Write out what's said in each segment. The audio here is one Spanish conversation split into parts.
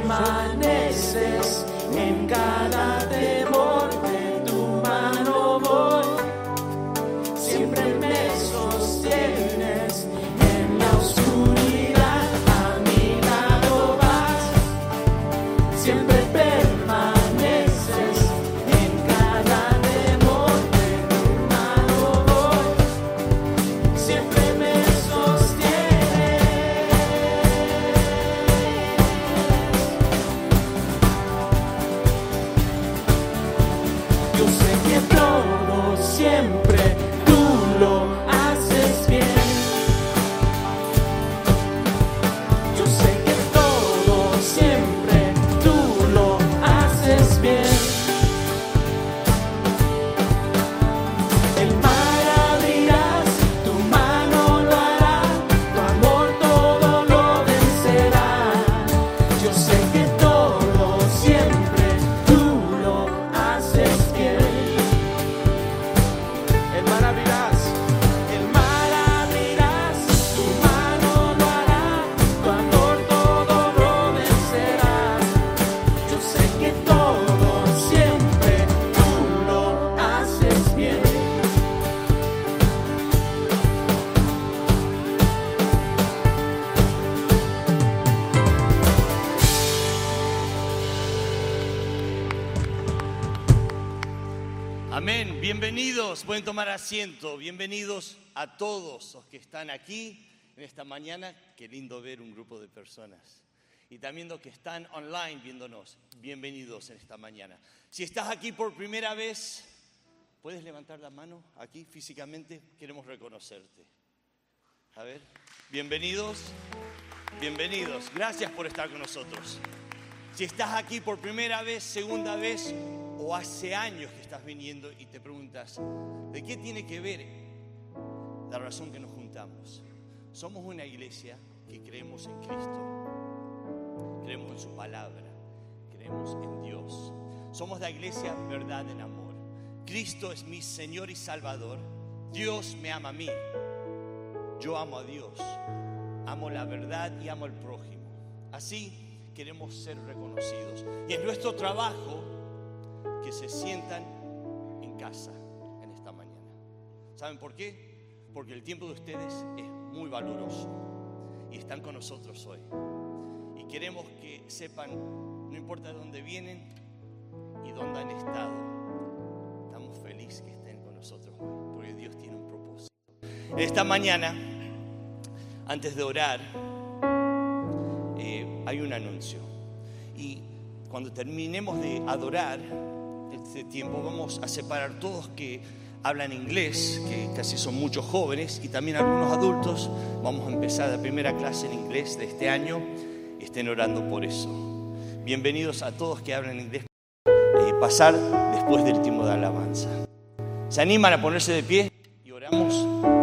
permaneces en cada temor, de tu mano voy, siempre me sostienes en la oscuridad, a mi lado vas, siempre permaneces en cada temor, de tu mano voy, siempre me sostienes. Yo sé que todo siempre tú lo haces bien. Yo sé que todo siempre tú lo haces bien. El mar abrirás, tu mano lo hará, tu amor todo lo vencerá. Yo sé que todo siempre tú lo haces bien. El mar abrirás, tu mano lo hará, tu amor todo lo vencerá. Yo sé que todo siempre tú lo haces bien. Amén, bienvenidos, pueden tomar asiento, bienvenidos a todos los que están aquí en esta mañana. Qué lindo ver un grupo de personas. Y también los que están online viéndonos, bienvenidos en esta mañana. Si estás aquí por primera vez, ¿puedes levantar la mano aquí físicamente? Queremos reconocerte. A ver, bienvenidos, bienvenidos, gracias por estar con nosotros. Si estás aquí por primera vez, segunda vez, o hace años que estás viniendo y te preguntas, ¿de qué tiene que ver la razón que nos juntamos? Somos una iglesia que creemos en Cristo, creemos en su palabra, creemos en Dios. Somos la iglesia Verdad en Amor. Cristo es mi Señor y Salvador. Dios me ama a mí. Yo amo a Dios, amo la verdad y amo al prójimo. Así queremos ser reconocidos. Y es nuestro trabajo que se sientan en casa en esta mañana. ¿Saben por qué? Porque el tiempo de ustedes es muy valoroso y están con nosotros hoy. Y queremos que sepan, no importa de dónde vienen y dónde han estado, estamos felices que estén con nosotros hoy, porque Dios tiene un propósito. Esta mañana, antes de orar, hay un anuncio. Y cuando terminemos de adorar, este tiempo vamos a separar todos que hablan inglés, que casi son muchos jóvenes, y también algunos adultos. Vamos a empezar la primera clase en inglés de este año. Estén orando por eso. Bienvenidos a todos que hablan inglés. Pasar después del tiempo de alabanza. ¿Se animan a ponerse de pie y oramos?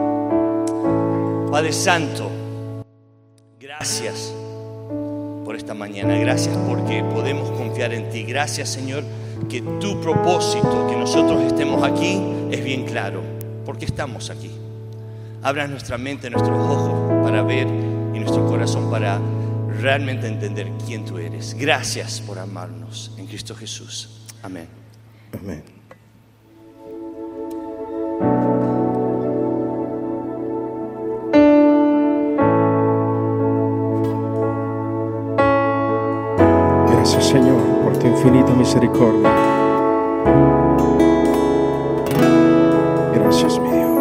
Padre Santo, gracias por esta mañana. Gracias porque podemos confiar en ti. Gracias, Señor, que tu propósito, que nosotros estemos aquí, es bien claro. ¿Por qué estamos aquí? Abra nuestra mente, nuestros ojos para ver y nuestro corazón para realmente entender quién tú eres. Gracias por amarnos en Cristo Jesús. Amén. Amén. Gracias, Señor, por tu infinita misericordia. Gracias, mi Dios.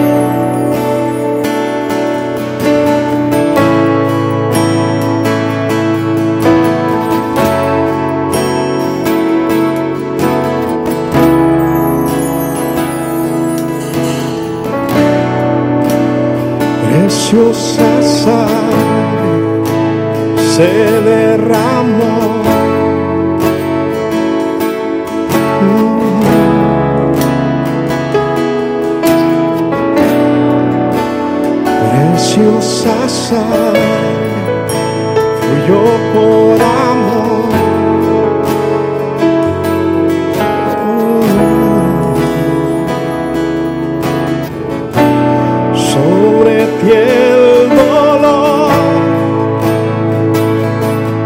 Preciosa sangre se derramó. Preciosa sangre fluyó por amor. Sobre ti el dolor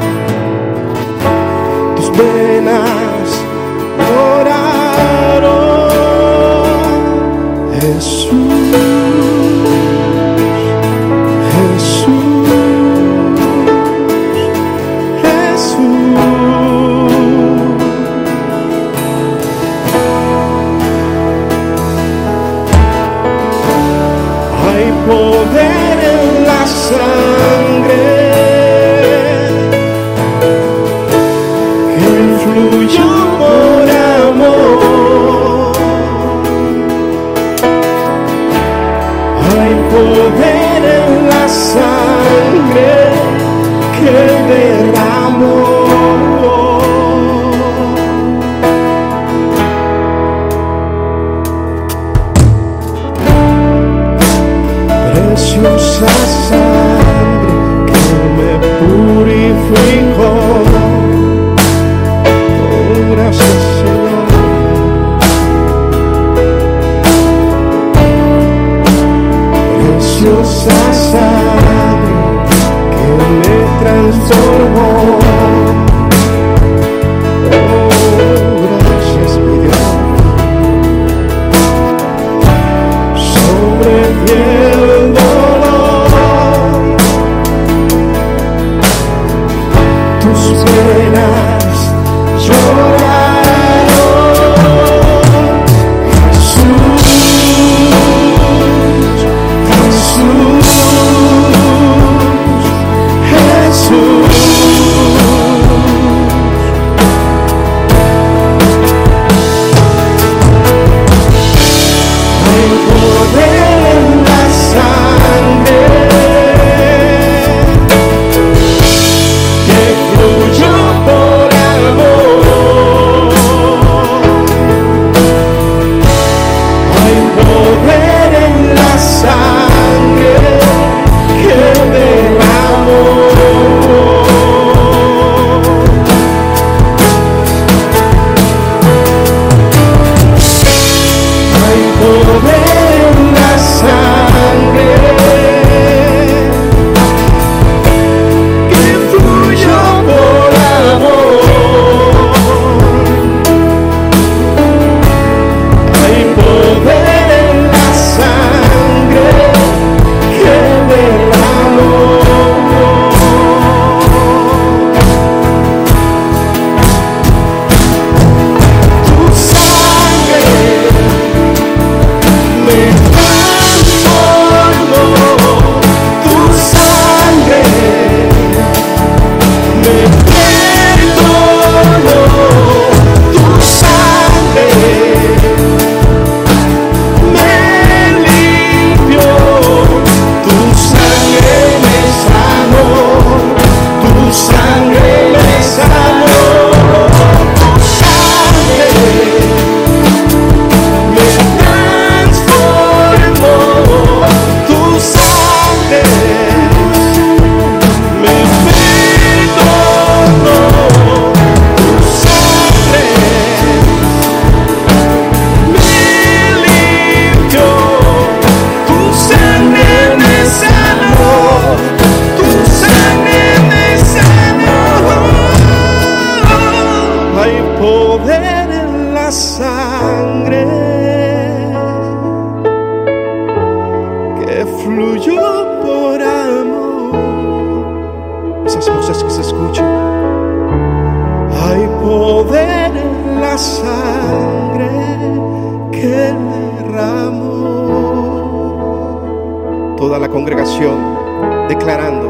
Toda la congregación declarando: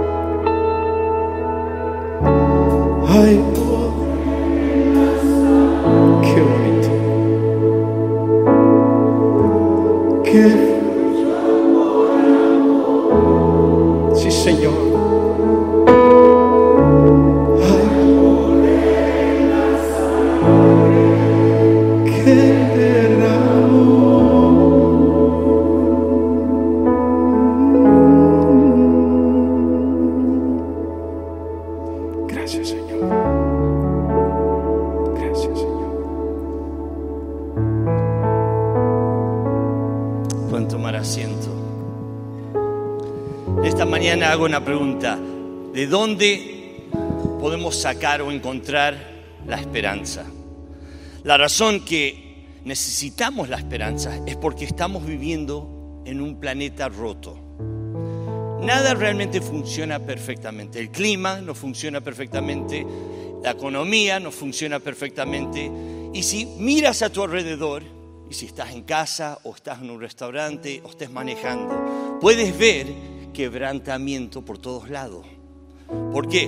ay, qué bonito, qué, sí, Señor. Gracias, Señor. Gracias, Señor. Pueden tomar asiento. Esta mañana hago una pregunta: ¿de dónde podemos sacar o encontrar la esperanza? La razón que necesitamos la esperanza es porque estamos viviendo en un planeta roto. Nada realmente funciona perfectamente. El clima no funciona perfectamente, la economía no funciona perfectamente. Y si miras a tu alrededor, y si estás en casa o estás en un restaurante o estés manejando, puedes ver quebrantamiento por todos lados. ¿Por qué?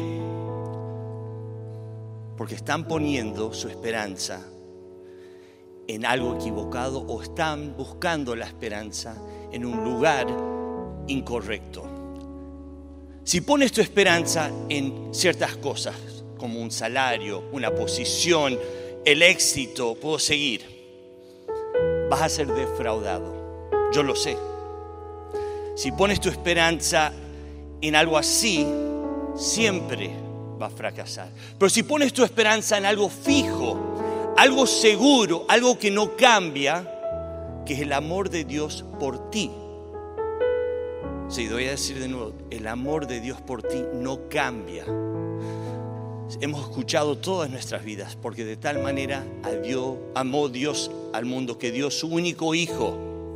Porque están poniendo su esperanza en algo equivocado o están buscando la esperanza en un lugar incorrecto. Si pones tu esperanza en ciertas cosas, como un salario, una posición, el éxito, puedo seguir, vas a ser defraudado. Yo lo sé. Si pones tu esperanza en algo así, siempre va a fracasar. Pero si pones tu esperanza en algo fijo, algo seguro, algo que no cambia, que es el amor de Dios por ti. Sí, voy a decir de nuevo, el amor de Dios por ti no cambia. Hemos escuchado todas nuestras vidas, porque de tal manera amó Dios al mundo que dio su único hijo,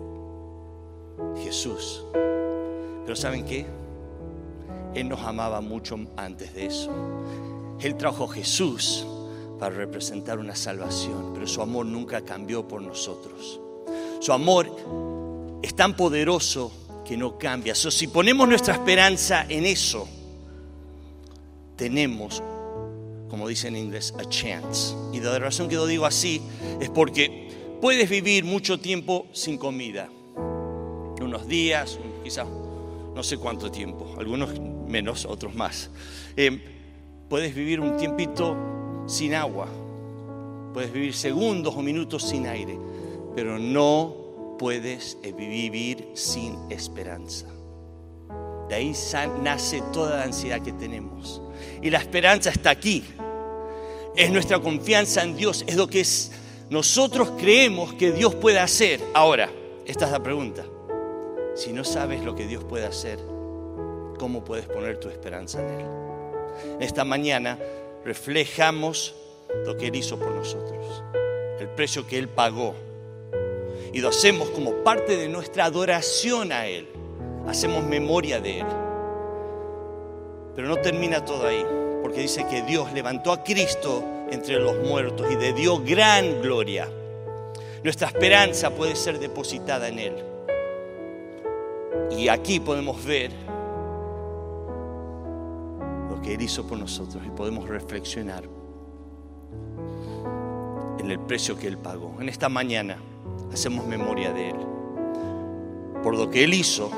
Jesús. Pero ¿saben qué? Él nos amaba mucho antes de eso. Él trajo a Jesús para representar una salvación, pero su amor nunca cambió por nosotros. Su amor es tan poderoso que no cambia. Si ponemos nuestra esperanza en eso, tenemos, como dice en inglés, a chance. Y la razón que lo digo así es porque puedes vivir mucho tiempo sin comida. Unos días, quizás no sé cuánto tiempo. Algunos menos, otros más. Puedes vivir un tiempito sin agua. Puedes vivir segundos o minutos sin aire. Pero no puedes vivir sin esperanza. De ahí nace toda la ansiedad que tenemos. Y la esperanza está aquí. Es nuestra confianza en Dios. Es lo que nosotros creemos que Dios puede hacer. Ahora, esta es la pregunta. Si no sabes lo que Dios puede hacer, ¿cómo puedes poner tu esperanza en Él? Esta mañana reflejamos lo que Él hizo por nosotros. El precio que Él pagó. Y lo hacemos como parte de nuestra adoración a Él. Hacemos memoria de Él. Pero no termina todo ahí, porque dice que Dios levantó a Cristo entre los muertos y le dio gran gloria. Nuestra esperanza puede ser depositada en Él. Y aquí podemos ver lo que Él hizo por nosotros y podemos reflexionar en el precio que Él pagó. En esta mañana hacemos memoria de Él, por lo que Él hizo,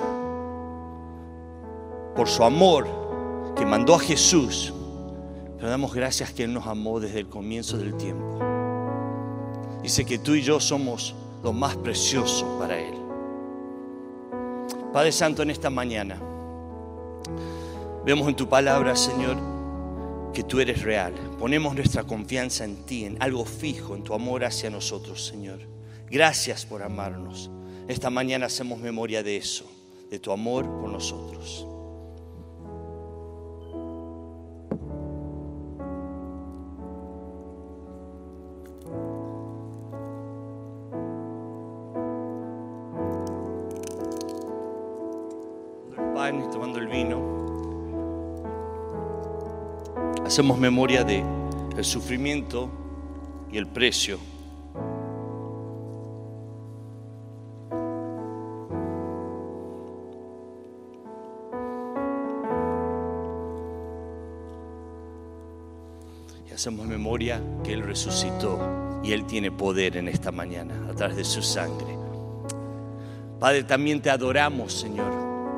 por su amor que mandó a Jesús. Pero damos gracias que Él nos amó desde el comienzo del tiempo. Dice que tú y yo somos lo más precioso para Él. Padre Santo, en esta mañana vemos en tu palabra, Señor, que tú eres real. Ponemos nuestra confianza en ti, en algo fijo, en tu amor hacia nosotros, Señor. Gracias por amarnos. Esta mañana hacemos memoria de eso, de tu amor por nosotros. Y tomando el vino, hacemos memoria de el sufrimiento y el precio. Y hacemos memoria que Él resucitó y Él tiene poder en esta mañana a través de su sangre. Padre, también te adoramos, Señor,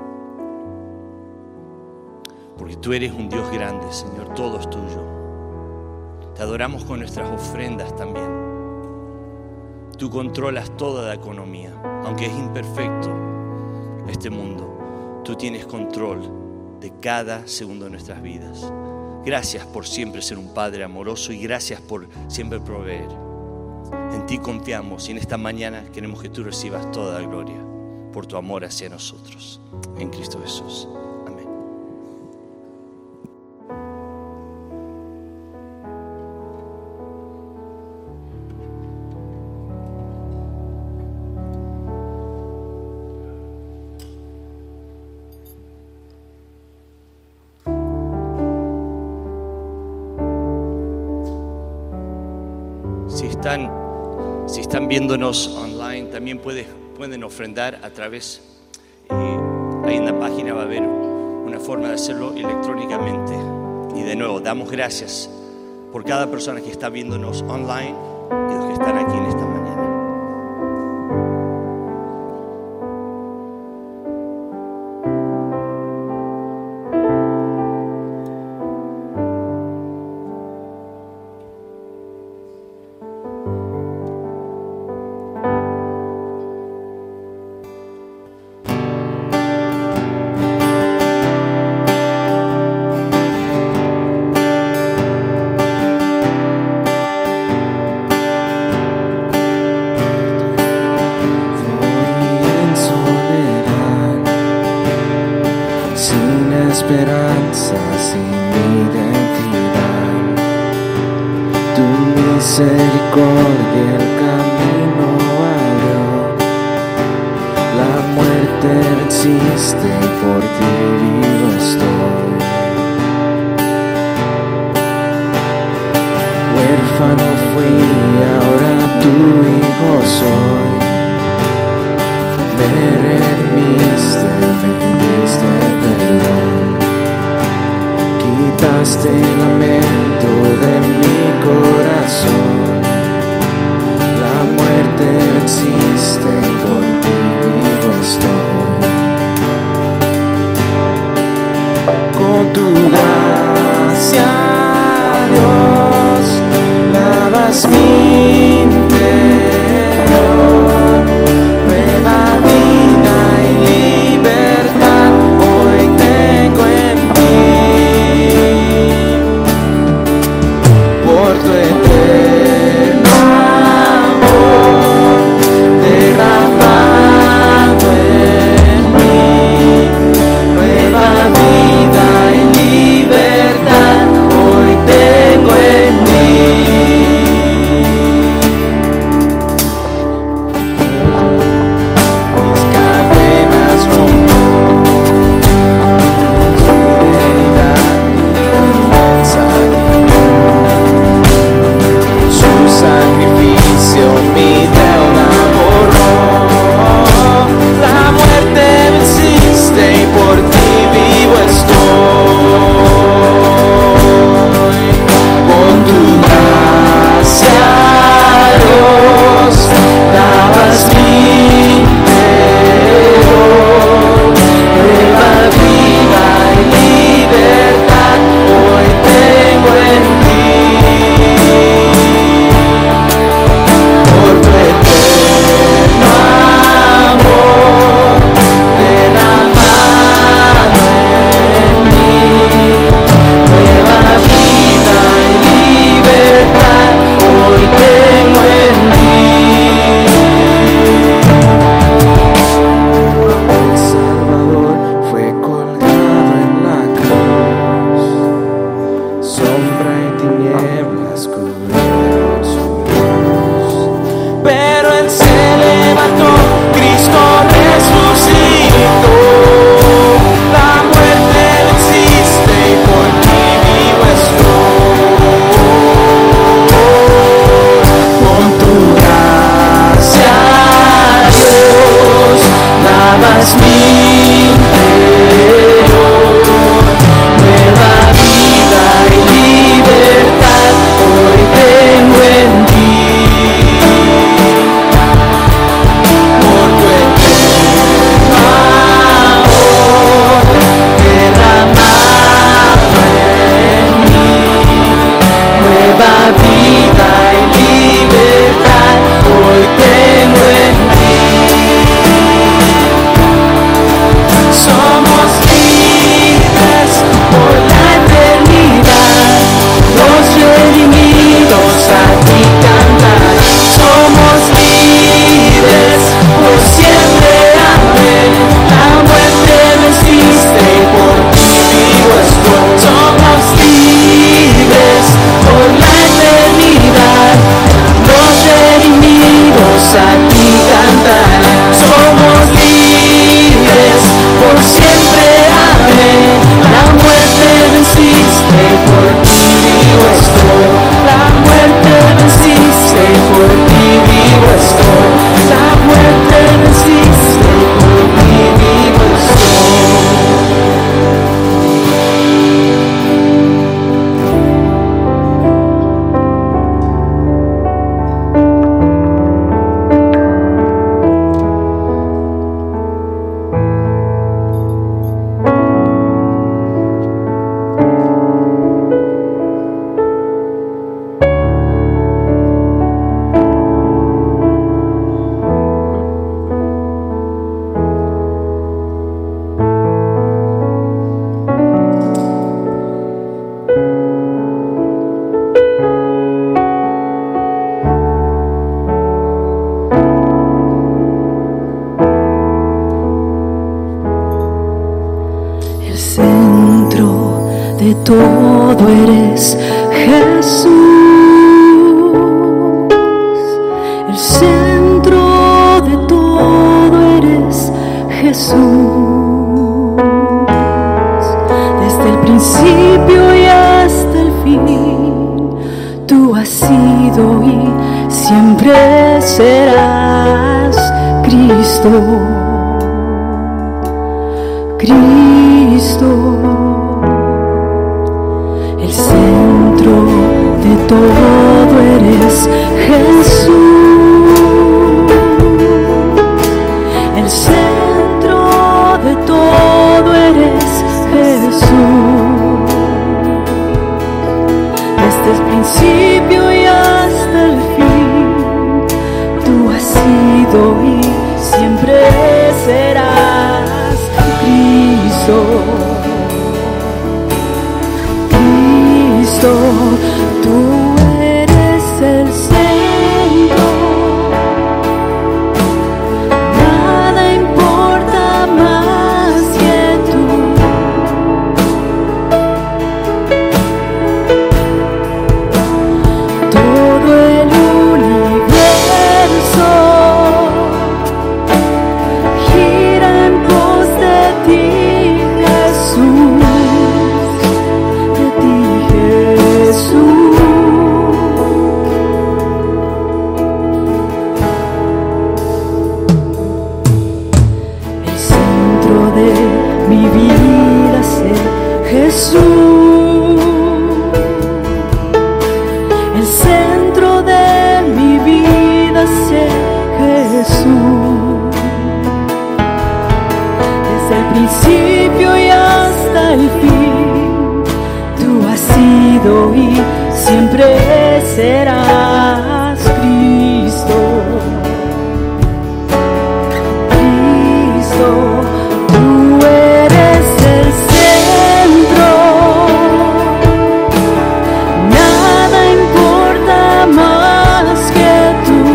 porque tú eres un Dios grande, Señor, todo es tuyo. Te adoramos con nuestras ofrendas también. Tú controlas toda la economía, aunque es imperfecto este mundo. Tú tienes control de cada segundo de nuestras vidas. Gracias por siempre ser un Padre amoroso y gracias por siempre proveer. En ti confiamos y en esta mañana queremos que tú recibas toda la gloria por tu amor hacia nosotros. En Cristo Jesús. Si están viéndonos online, también pueden ofrendar a través, ahí en la página va a haber una forma de hacerlo electrónicamente. Y de nuevo, damos gracias por cada persona que está viéndonos online y los que están aquí en esta mañana. Esperanza sin identidad, tu misericordia el camino abrió, la muerte venciste y por ti vivo estoy. huérfano fui, ahora tu hijo soy. Me redimiste, me diste perdón. Quitaste el lamento de mi corazón. La muerte venciste y por ti vivo estoy. Con tu gracia, Dios, lavas mi interior. Nueva vida y libertad hoy tengo en ti. Por tu eterno amor derramado en mí. Nueva vida y libertad hoy tengo en mí. Mis cadenas rompo, fidelidad y fuerza. Su sacrificio mi deuda borró. La muerte venciste y por ti vivo estoy. Con tu gracia, Dios, lavas mi interior. Nueva vida y libertad hoy tengo en ti. Por tu eterno amor derramado en mí. Nueva vida y libertad hoy tengo en ti. El Salvador fue colgado en la cruz. Sombra y tinieblas cubrieron su luz. Pero Él se levantó, Cristo resucitó. La muerte venciste y por ti vivo estoy. Con tu gracia, Dios, lavas mi interior. Nueva vida y libertad hoy tengo en ti. Por tu eterno amor derramado en mí. Nueva vida y libertad hoy tengo en ti. Somos libres por la eternidad, los redimidos a ti cantar. Somos libres por siempre, amén. La muerte venciste y por ti vivo estoy. Somos libres por la eternidad, los redimidos a ti cantar. Somos libres por siempre, amén. La muerte venciste y por ti vivo estoy. La muerte venciste y por ti vivo estoy. La muerte venciste y por ti vivo estoy. El centro de todo eres Jesús. El centro de todo eres Jesús. Desde el principio y hasta el fin, Tú has sido y siempre serás Cristo, Cristo, el centro de todo eres Jesús, el centro de todo eres Jesús, desde el principio y hasta el fin, tú has sido y siempre serás Cristo, Cristo, tú eres el centro, nada importa más que tú, todo el universo gira en pos de ti, Jesús, de ti, Jesús. El centro de mi vida es Jesús, el centro de mi vida es Jesús, desde el principio y hasta el fin, tú has sido y siempre serás Cristo, Cristo, tú eres el centro, nada importa más que tú,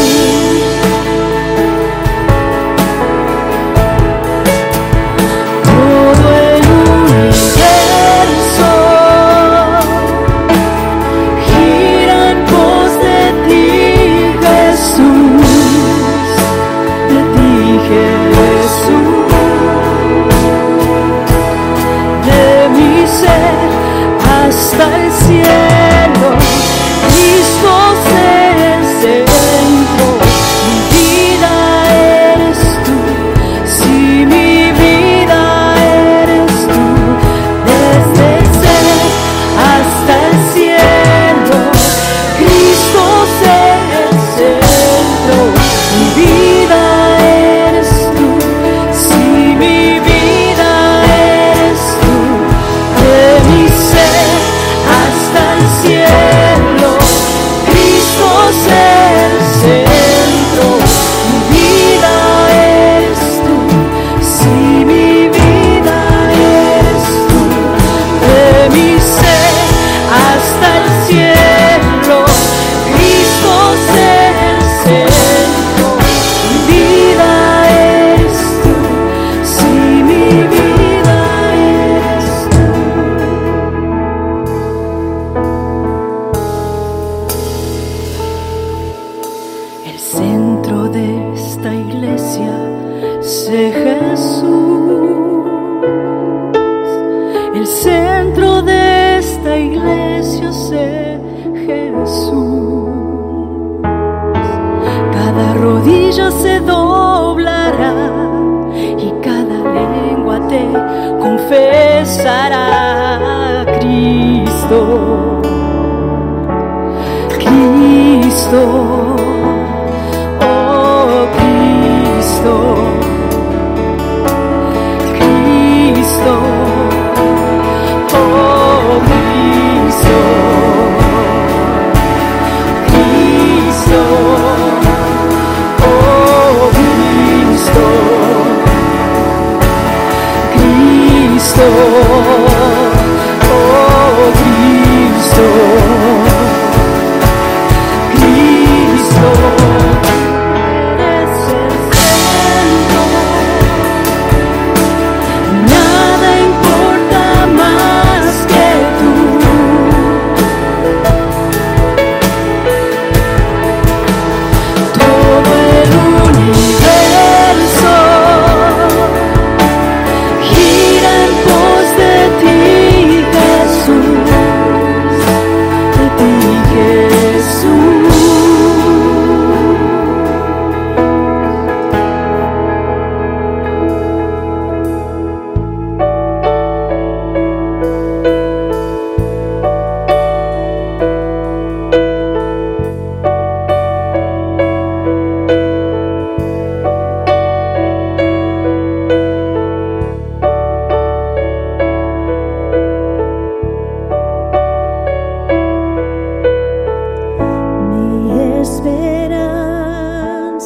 todo el universo gira en pos de ti, Jesús, de ti, Jesús, de mi ser hasta el cielo, Cristo es el centro, mi vida eres tú, si mi vida eres tú, desde el ser hasta el cielo, Cristo es el centro, mi vida eres tú, si mi vida eres tú, de mi ser hasta el cielo, Cristo es el centro, mi vida eres tú, si mi vida eres tú, de mi ser hasta el cielo, Cristo es el centro, mi vida eres tú, si mi vida eres tú. El centro de esta iglesia sé Jesús, el centro de esta iglesia sé Jesús, cada rodilla se doblará y cada lengua te confesará, Cristo, Cristo, oh Cristo, Cristo, oh Cristo, Cristo, oh Cristo, Cristo, oh Cristo, Cristo.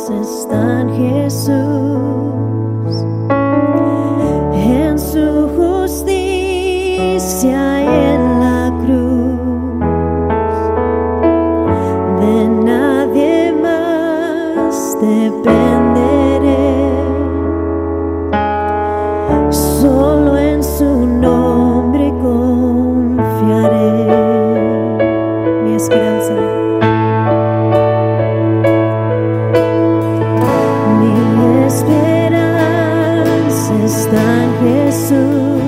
está en Jesús, en su justicia y en la cruz. De nadie más dependeré, solo en su nombre confiaré. Mi esperanza. Mi esperanza está en Jesús,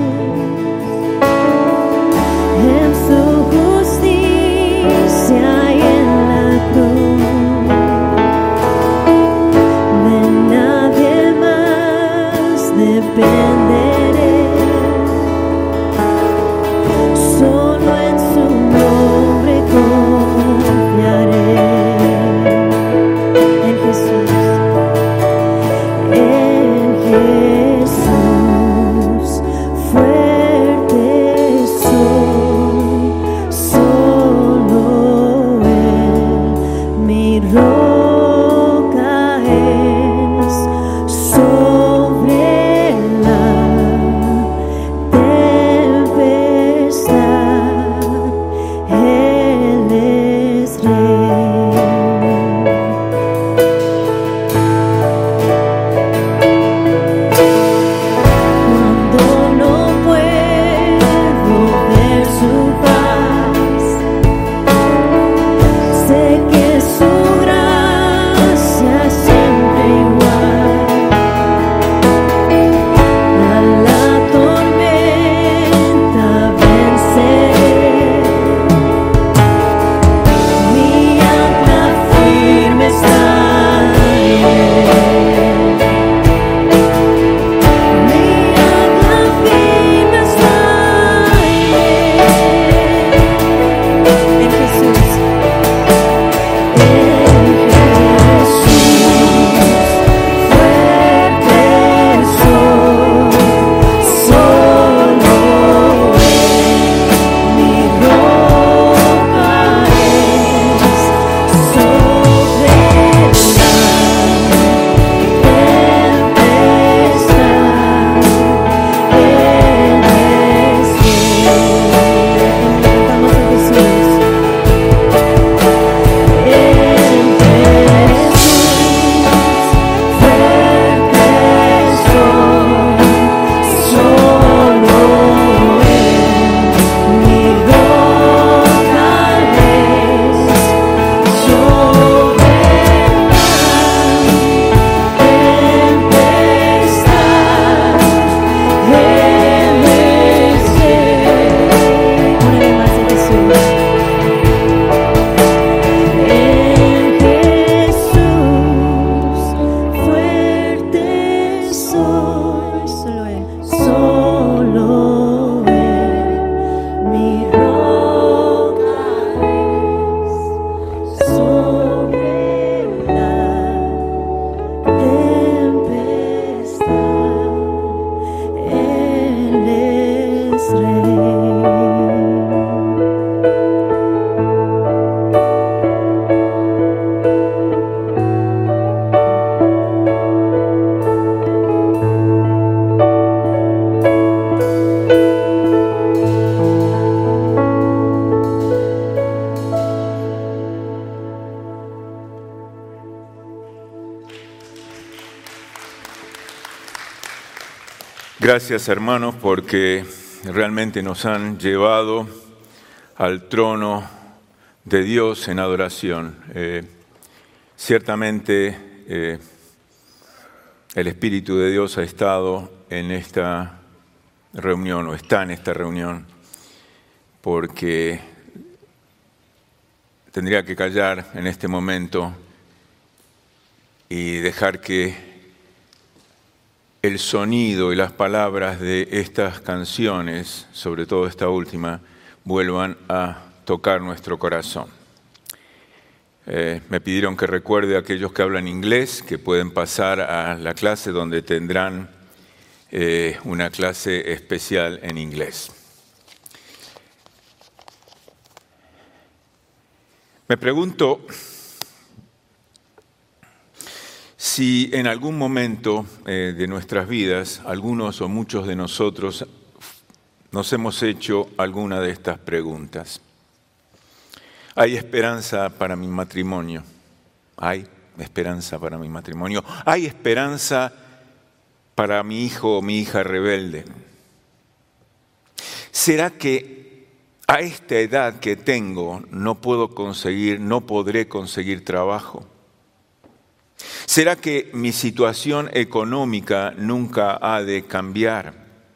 en su justicia y en la cruz. De nadie más dependeré, solo en su nombre confiaré. En Jesús, fuerte soy, solo Él, mi roca es sobre la tempestad, Él es Rey. Cuando no puedo ver su paz, sé que su gracia es siempre igual. A la tormenta venceré, mi ancla firme está en Él. Mi ancla firme está en Jesús. Fuerte soy, solo Él, mi roca es sobre la tempestad, Él es Rey. Cantamos a Jesús. Solo Él, mi roca es sobre la tempestad, Él es Rey. Gracias, hermanos, porque realmente nos han llevado al trono de Dios en adoración. Ciertamente el Espíritu de Dios ha estado en esta reunión, o está en esta reunión, porque tendría que callar en este momento y dejar que el sonido y las palabras de estas canciones, sobre todo esta última, vuelvan a tocar nuestro corazón. Me pidieron que recuerde a aquellos que hablan inglés que pueden pasar a la clase donde tendrán una clase especial en inglés. Me pregunto Si en algún momento de nuestras vidas, algunos o muchos de nosotros nos hemos hecho alguna de estas preguntas. ¿Hay esperanza para mi matrimonio? ¿Hay esperanza para mi matrimonio? ¿Hay esperanza para mi hijo o mi hija rebelde? ¿Será que a esta edad que tengo no podré conseguir trabajo? ¿Será que mi situación económica nunca ha de cambiar?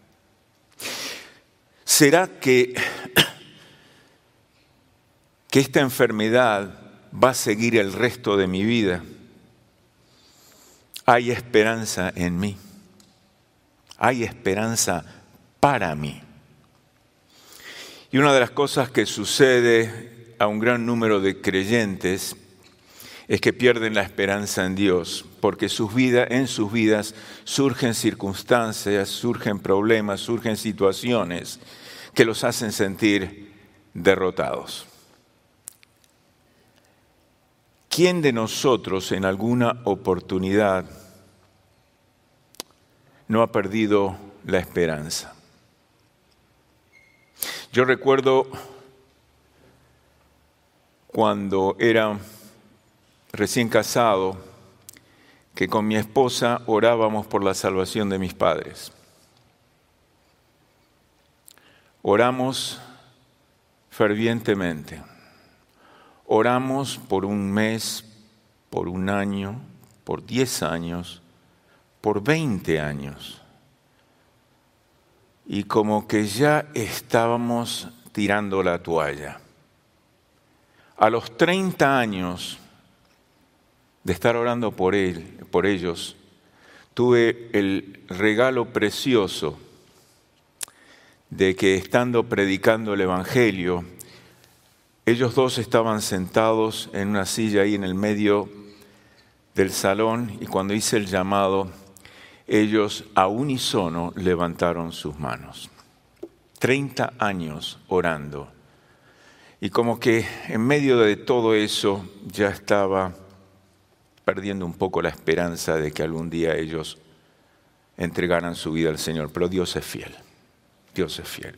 ¿Será que esta enfermedad va a seguir el resto de mi vida? Hay esperanza en mí. Hay esperanza para mí. Y una de las cosas que sucede a un gran número de creyentes es que pierden la esperanza en Dios, porque en sus vidas surgen circunstancias, surgen problemas, surgen situaciones que los hacen sentir derrotados. ¿Quién de nosotros en alguna oportunidad no ha perdido la esperanza? Yo recuerdo cuando era recién casado, que con mi esposa orábamos por la salvación de mis padres. Oramos fervientemente. Oramos por un mes, por un año, por 10 años, por 20 años. Y como que ya estábamos tirando la toalla. A los 30 años de estar orando por ellos, tuve el regalo precioso de que estando predicando el Evangelio, ellos dos estaban sentados en una silla ahí en el medio del salón y cuando hice el llamado, ellos a unísono levantaron sus manos. 30 años orando. Y como que en medio de todo eso ya estaba perdiendo un poco la esperanza de que algún día ellos entregaran su vida al Señor. Pero Dios es fiel. Dios es fiel.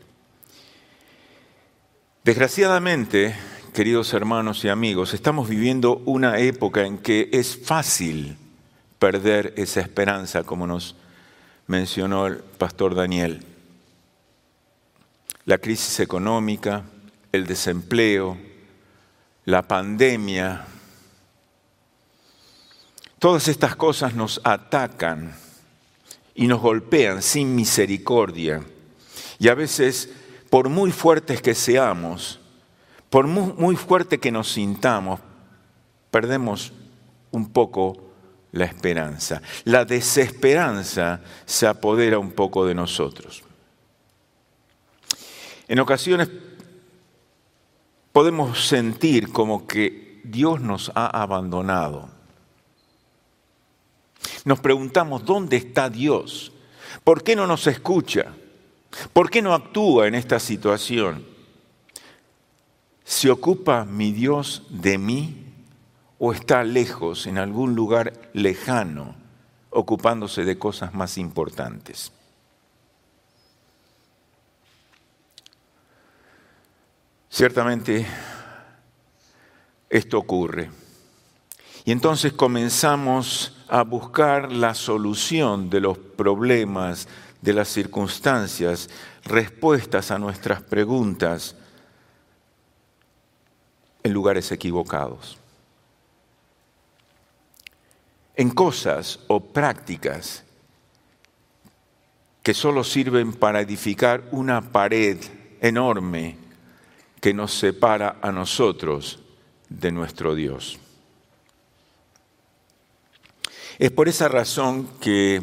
Desgraciadamente, queridos hermanos y amigos, estamos viviendo una época en que es fácil perder esa esperanza, como nos mencionó el pastor Daniel. La crisis económica, el desempleo, la pandemia, todas estas cosas nos atacan y nos golpean sin misericordia. Y a veces, por muy fuertes que seamos, por muy fuerte que nos sintamos, perdemos un poco la esperanza. La desesperanza se apodera un poco de nosotros. En ocasiones podemos sentir como que Dios nos ha abandonado. Nos preguntamos, ¿dónde está Dios? ¿Por qué no nos escucha? ¿Por qué no actúa en esta situación? ¿Se ocupa mi Dios de mí o está lejos, en algún lugar lejano, ocupándose de cosas más importantes? Ciertamente, esto ocurre. Y entonces comenzamos a buscar la solución de los problemas, de las circunstancias, respuestas a nuestras preguntas en lugares equivocados. En cosas o prácticas que solo sirven para edificar una pared enorme que nos separa a nosotros de nuestro Dios. Es por esa razón que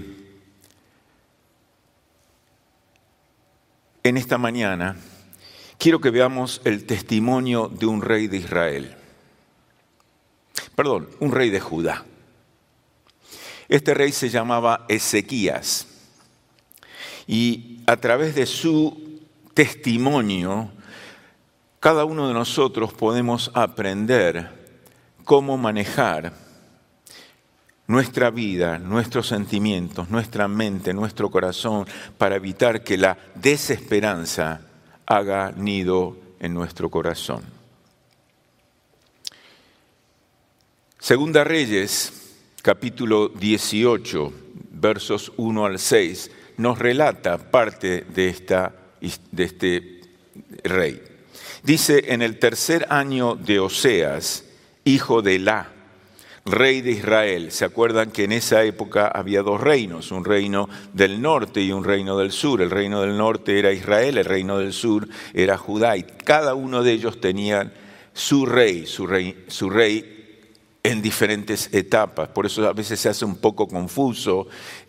en esta mañana quiero que veamos el testimonio de un rey de Israel. Perdón, un rey de Judá. Este rey se llamaba Ezequías y a través de su testimonio, cada uno de nosotros podemos aprender cómo manejar nuestra vida, nuestros sentimientos, nuestra mente, nuestro corazón, para evitar que la desesperanza haga nido en nuestro corazón. Segunda Reyes, capítulo 18, versos 1 al 6, nos relata parte de este rey. Dice: en el tercer año de Oseas, hijo de Elá, rey de Israel. ¿Se acuerdan que en esa época había dos reinos? Un reino del norte y un reino del sur. El reino del norte era Israel, el reino del sur era Judá. Y cada uno de ellos tenía su rey en diferentes etapas. Por eso a veces se hace un poco confuso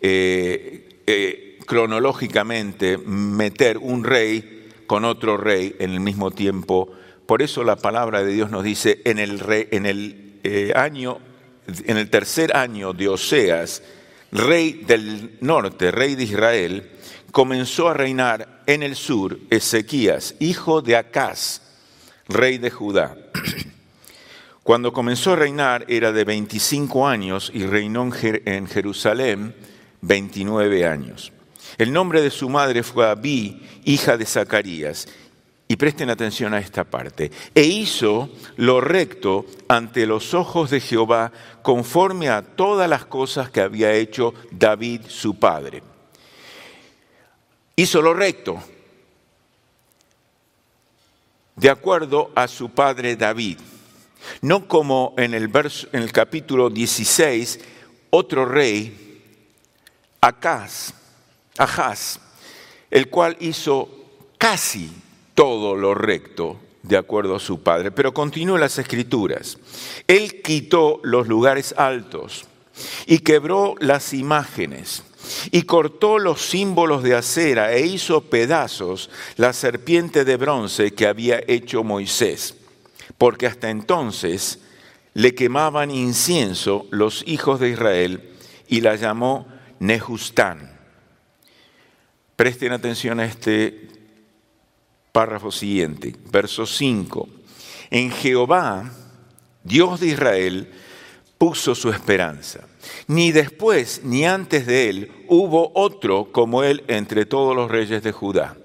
cronológicamente meter un rey con otro rey en el mismo tiempo. Por eso la palabra de Dios nos dice: en el tercer año de Oseas, rey del norte, rey de Israel, comenzó a reinar en el sur Ezequías, hijo de Acaz, rey de Judá. Cuando comenzó a reinar era de 25 años y reinó en Jerusalén 29 años. El nombre de su madre fue Abí, hija de Zacarías. Y presten atención a esta parte. E hizo lo recto ante los ojos de Jehová, conforme a todas las cosas que había hecho David su padre. Hizo lo recto, de acuerdo a su padre David. No como en el capítulo 16, otro rey, Ahaz, el cual hizo casi todo lo recto de acuerdo a su padre. Pero continúan las Escrituras. Él quitó los lugares altos y quebró las imágenes y cortó los símbolos de acera e hizo pedazos la serpiente de bronce que había hecho Moisés. Porque hasta entonces le quemaban incienso los hijos de Israel y la llamó Nehustán. Presten atención a este párrafo siguiente, verso 5. En Jehová, Dios de Israel, puso su esperanza. Ni después ni antes de él hubo otro como él entre todos los reyes de Judá.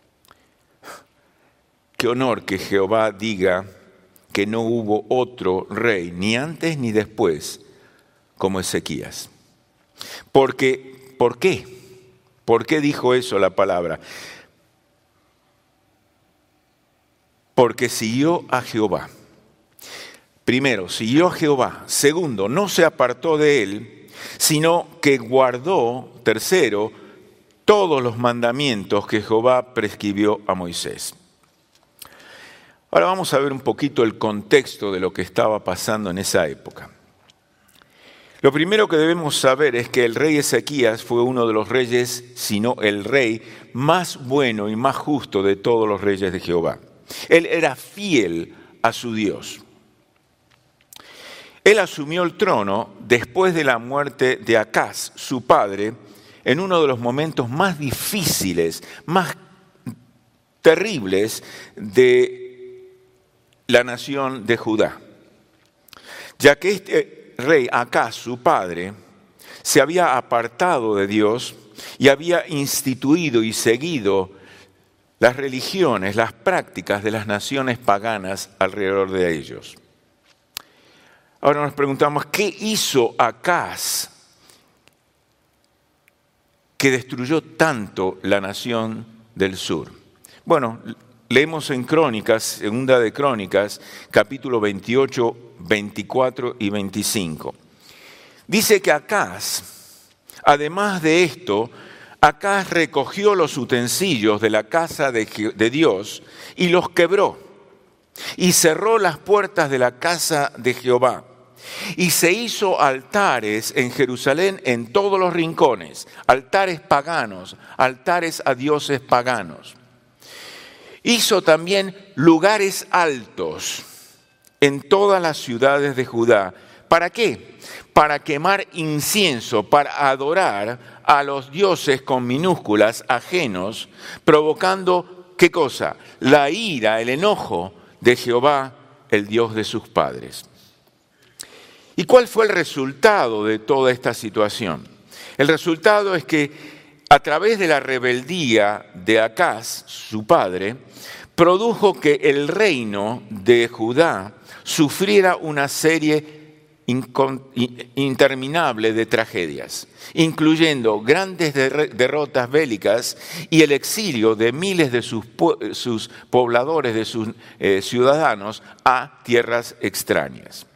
Qué honor que Jehová diga que no hubo otro rey, ni antes ni después, como Ezequías. ¿Por qué? ¿Por qué dijo eso la palabra? Porque siguió a Jehová. Primero, siguió a Jehová. Segundo, no se apartó de él, sino que guardó, tercero, todos los mandamientos que Jehová prescribió a Moisés. Ahora vamos a ver un poquito el contexto de lo que estaba pasando en esa época. Lo primero que debemos saber es que el rey Ezequías fue uno de los reyes, sino el rey más bueno y más justo de todos los reyes de Jehová. Él era fiel a su Dios. Él asumió el trono después de la muerte de Acaz, su padre, en uno de los momentos más difíciles, más terribles de la nación de Judá. Ya que este rey Acaz, su padre, se había apartado de Dios y había instituido y seguido las religiones, las prácticas de las naciones paganas alrededor de ellos. Ahora nos preguntamos, ¿qué hizo Acaz que destruyó tanto la nación del sur? Bueno, leemos en Crónicas, segunda de Crónicas, capítulo 28, 24 y 25. Dice que Acaz, además de esto, Acaz recogió los utensilios de la casa de Dios y los quebró, y cerró las puertas de la casa de Jehová. Y se hizo altares en Jerusalén en todos los rincones, altares paganos, altares a dioses paganos. Hizo también lugares altos en todas las ciudades de Judá. ¿Para qué? Para quemar incienso, para adorar a los dioses con minúsculas ajenos, provocando, ¿qué cosa? La ira, el enojo de Jehová, el Dios de sus padres. ¿Y cuál fue el resultado de toda esta situación? El resultado es que a través de la rebeldía de Acaz, su padre, produjo que el reino de Judá sufriera una serie interminable de tragedias, incluyendo grandes derrotas bélicas y el exilio de miles de sus pobladores, de sus ciudadanos, a tierras extrañas.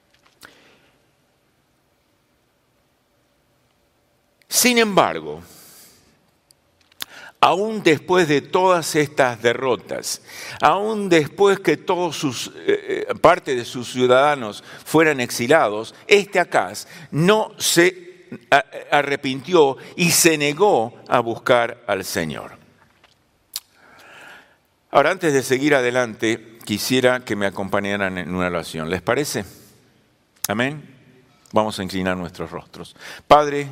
Sin embargo, aún después de todas estas derrotas, aún después que parte de sus ciudadanos fueran exilados, Acaz no se arrepintió y se negó a buscar al Señor. Ahora, antes de seguir adelante, quisiera que me acompañaran en una oración. ¿Les parece? Amén. Vamos a inclinar nuestros rostros. Padre,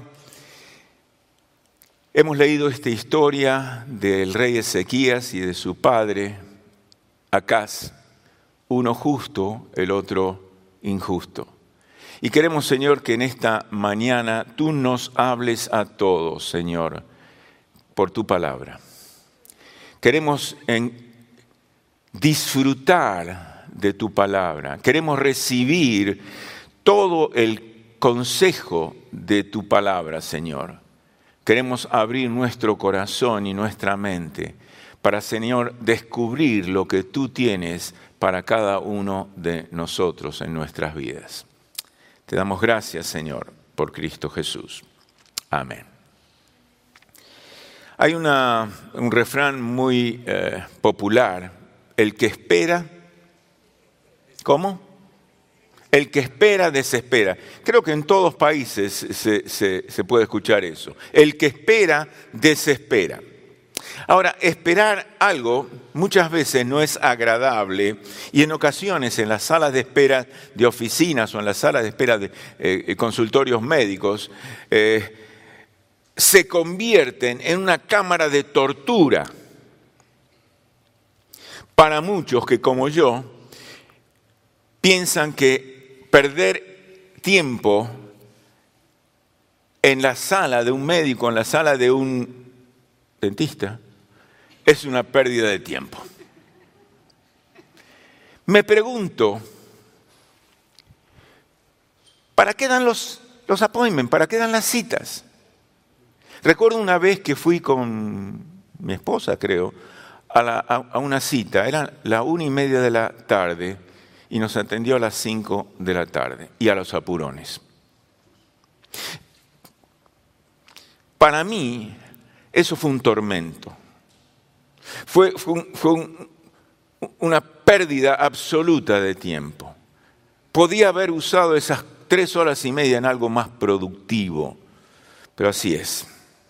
hemos leído esta historia del rey Ezequías y de su padre, Acaz, uno justo, el otro injusto. Y queremos, Señor, que en esta mañana tú nos hables a todos, Señor, por tu palabra. Queremos disfrutar de tu palabra. Queremos recibir todo el consejo de tu palabra, Señor. Queremos abrir nuestro corazón y nuestra mente para, Señor, descubrir lo que tú tienes para cada uno de nosotros en nuestras vidas. Te damos gracias, Señor, por Cristo Jesús. Amén. Hay un refrán muy popular, el que espera, ¿cómo? El que espera, desespera. Creo que en todos países se puede escuchar eso. El que espera, desespera. Ahora, esperar algo muchas veces no es agradable y en ocasiones en las salas de espera de oficinas o en las salas de espera de consultorios médicos se convierten en una cámara de tortura para muchos que, como yo, piensan que perder tiempo en la sala de un médico, en la sala de un dentista, es una pérdida de tiempo. Me pregunto, ¿para qué dan los appointments? ¿Para qué dan las citas? Recuerdo una vez que fui con mi esposa, creo, a una cita. Era la 1:30 de la tarde. Y nos atendió a las 5 de la tarde y a los apurones. Para mí, eso fue un tormento. Fue una pérdida absoluta de tiempo. Podía haber usado esas 3 horas y media en algo más productivo, pero así es.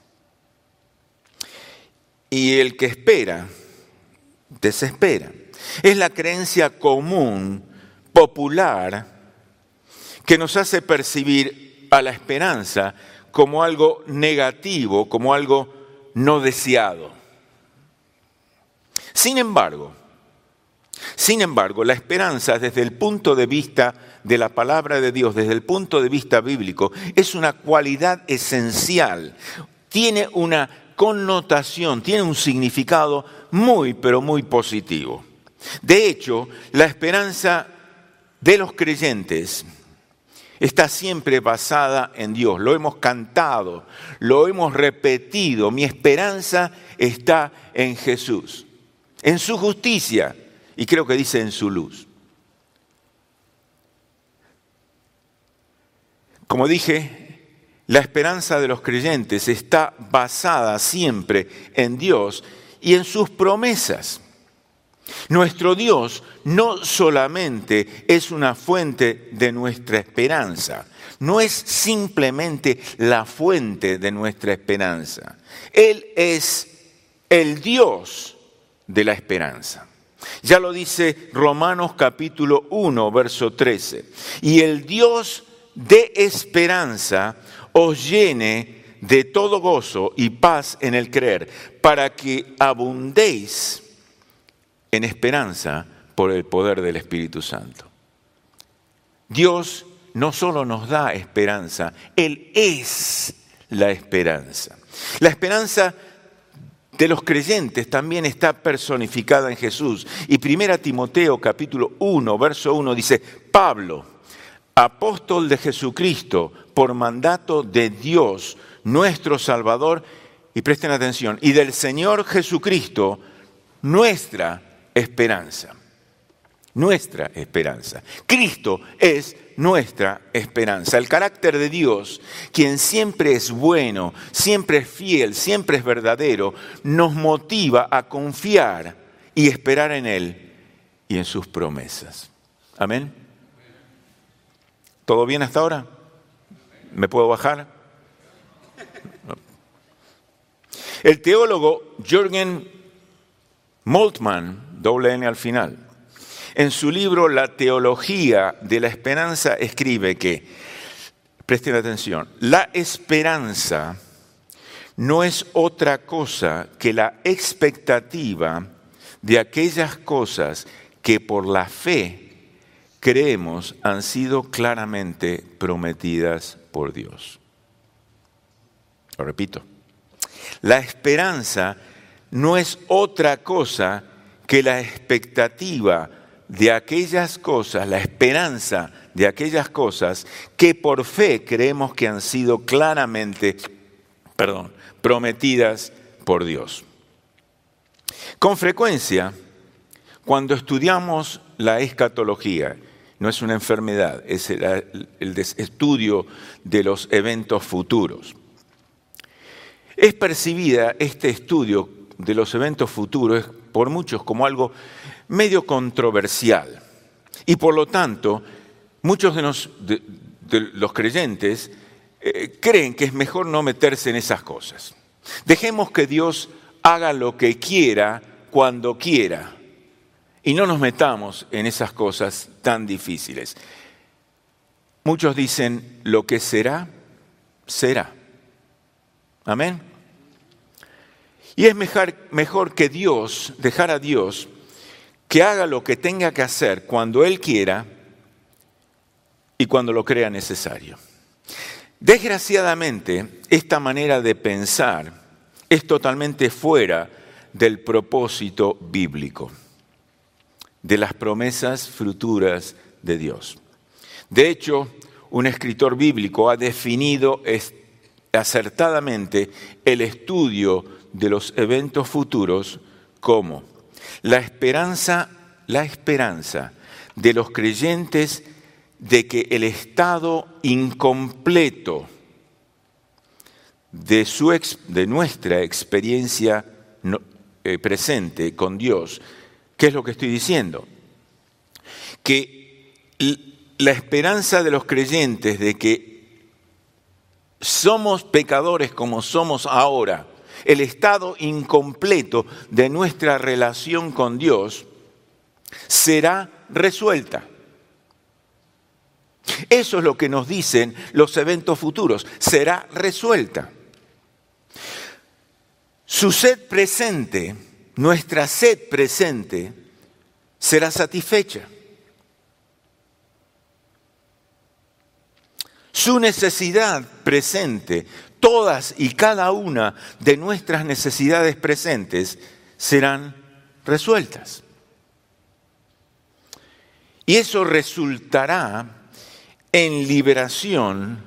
Y el que espera, desespera. Es la creencia común, popular, que nos hace percibir a la esperanza como algo negativo, como algo no deseado. Sin embargo, la esperanza desde el punto de vista de la palabra de Dios, desde el punto de vista bíblico, es una cualidad esencial. Tiene una connotación, tiene un significado muy, pero muy positivo. De hecho, la esperanza de los creyentes está siempre basada en Dios. Lo hemos cantado, lo hemos repetido. Mi esperanza está en Jesús, en su justicia y creo que dice en su luz. Como dije, la esperanza de los creyentes está basada siempre en Dios y en sus promesas. Nuestro Dios no solamente es una fuente de nuestra esperanza, no es simplemente la fuente de nuestra esperanza. Él es el Dios de la esperanza. Ya lo dice Romanos capítulo 1, verso 13. Y el Dios de esperanza os llene de todo gozo y paz en el creer, para que abundéis en esperanza por el poder del Espíritu Santo. Dios no solo nos da esperanza, Él es la esperanza. La esperanza de los creyentes también está personificada en Jesús. Y 1 Timoteo capítulo 1, verso 1 dice: Pablo, apóstol de Jesucristo, por mandato de Dios, nuestro Salvador, y presten atención, y del Señor Jesucristo, nuestra esperanza. Nuestra esperanza. Cristo es nuestra esperanza. El carácter de Dios, quien siempre es bueno, siempre es fiel, siempre es verdadero, nos motiva a confiar y esperar en Él y en sus promesas. Amén. ¿Todo bien hasta ahora? ¿Me puedo bajar? El teólogo Jürgen Moltmann, doble N al final, en su libro La teología de la esperanza escribe que, presten atención, la esperanza no es otra cosa que la expectativa de aquellas cosas que por la fe creemos han sido claramente prometidas por Dios. Lo repito, la esperanza no es otra cosa que la expectativa de aquellas cosas, la esperanza de aquellas cosas que por fe creemos que han sido claramente, prometidas por Dios. Con frecuencia, cuando estudiamos la escatología, no es una enfermedad, es el estudio de los eventos futuros. Es percibida este estudio de los eventos futuros por muchos como algo medio controversial. Y por lo tanto, muchos de los creyentes creen que es mejor no meterse en esas cosas. Dejemos que Dios haga lo que quiera, cuando quiera. Y no nos metamos en esas cosas tan difíciles. Muchos dicen, lo que será, será. Amén. Y es mejor que Dios, dejar a Dios, que haga lo que tenga que hacer cuando Él quiera y cuando lo crea necesario. Desgraciadamente, esta manera de pensar es totalmente fuera del propósito bíblico, de las promesas futuras de Dios. De hecho, un escritor bíblico ha definido acertadamente el estudio de los eventos futuros como la esperanza de los creyentes de que el estado incompleto de nuestra experiencia presente con Dios. ¿Qué es lo que estoy diciendo? Que la esperanza de los creyentes de que somos pecadores como somos ahora, el estado incompleto de nuestra relación con Dios será resuelta. Eso es lo que nos dicen los eventos futuros, será resuelta. Su sed presente, nuestra sed presente, será satisfecha. Su necesidad presente, todas y cada una de nuestras necesidades presentes serán resueltas. Y eso resultará en liberación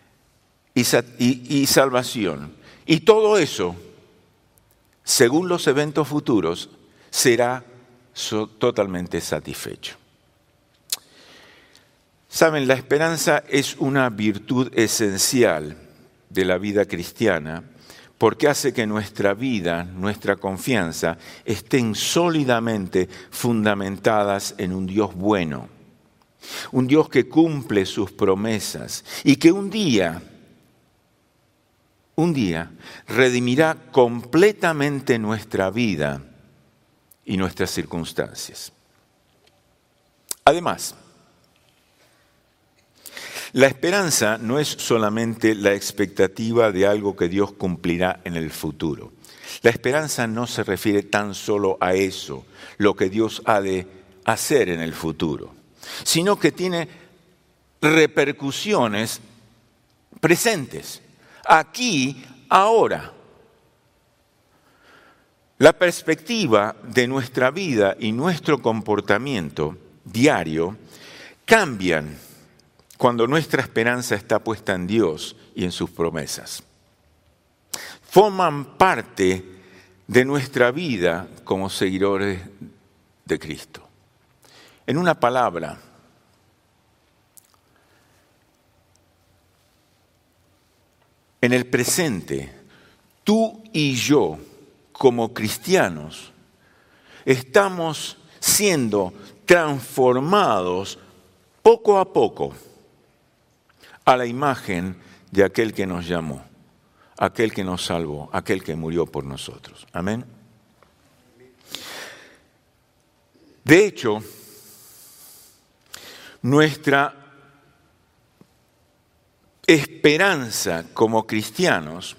y salvación. Y todo eso, según los eventos futuros, será totalmente satisfecho. Saben, la esperanza es una virtud esencial de la vida cristiana porque hace que nuestra vida, nuestra confianza, estén sólidamente fundamentadas en un Dios bueno, un Dios que cumple sus promesas y que un día redimirá completamente nuestra vida y nuestras circunstancias. Además, la esperanza no es solamente la expectativa de algo que Dios cumplirá en el futuro. La esperanza no se refiere tan solo a eso, lo que Dios ha de hacer en el futuro, sino que tiene repercusiones presentes, aquí, ahora. La perspectiva de nuestra vida y nuestro comportamiento diario cambian cuando nuestra esperanza está puesta en Dios y en sus promesas. Forman parte de nuestra vida como seguidores de Cristo. En una palabra, en el presente, tú y yo, como cristianos, estamos siendo transformados poco a poco a la imagen de aquel que nos llamó, aquel que nos salvó, aquel que murió por nosotros. Amén. De hecho, nuestra esperanza como cristianos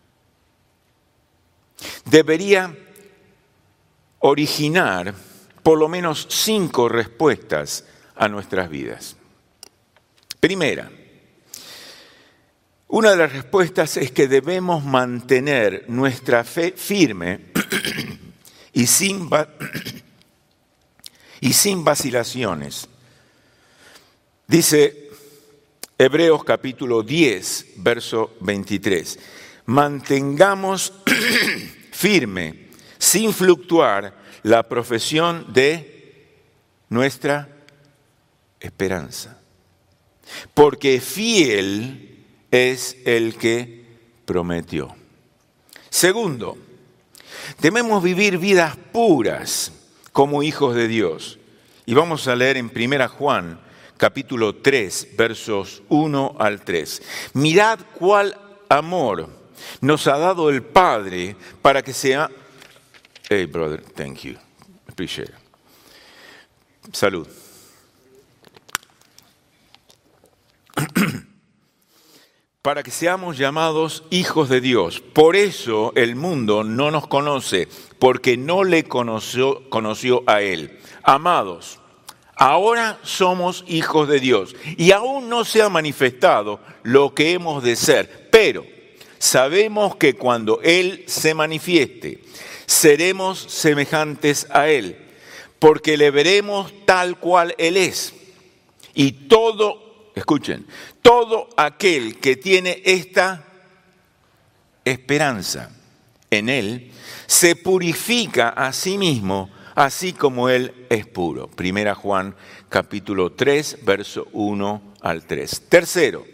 debería originar por lo menos 5 respuestas a nuestras vidas. Primera, una de las respuestas es que debemos mantener nuestra fe firme y sin vacilaciones. Dice Hebreos capítulo 10, verso 23. Mantengamos firme, sin fluctuar, la profesión de nuestra esperanza. Porque fiel es el que prometió. Segundo, debemos vivir vidas puras como hijos de Dios. Y vamos a leer en 1 Juan, capítulo 3, versos 1 al 3. Mirad cuál amor nos ha dado el Padre para que sea... Hey, brother, thank you. Appreciate it. Salud. Para que seamos llamados hijos de Dios. Por eso el mundo no nos conoce, porque no le conoció a Él. Amados, ahora somos hijos de Dios y aún no se ha manifestado lo que hemos de ser, pero sabemos que cuando Él se manifieste, seremos semejantes a Él, porque le veremos tal cual Él es. Y escuchen, todo aquel que tiene esta esperanza en Él, se purifica a sí mismo, así como Él es puro. 1 Juan capítulo 3, verso 1 al 3. Tercero,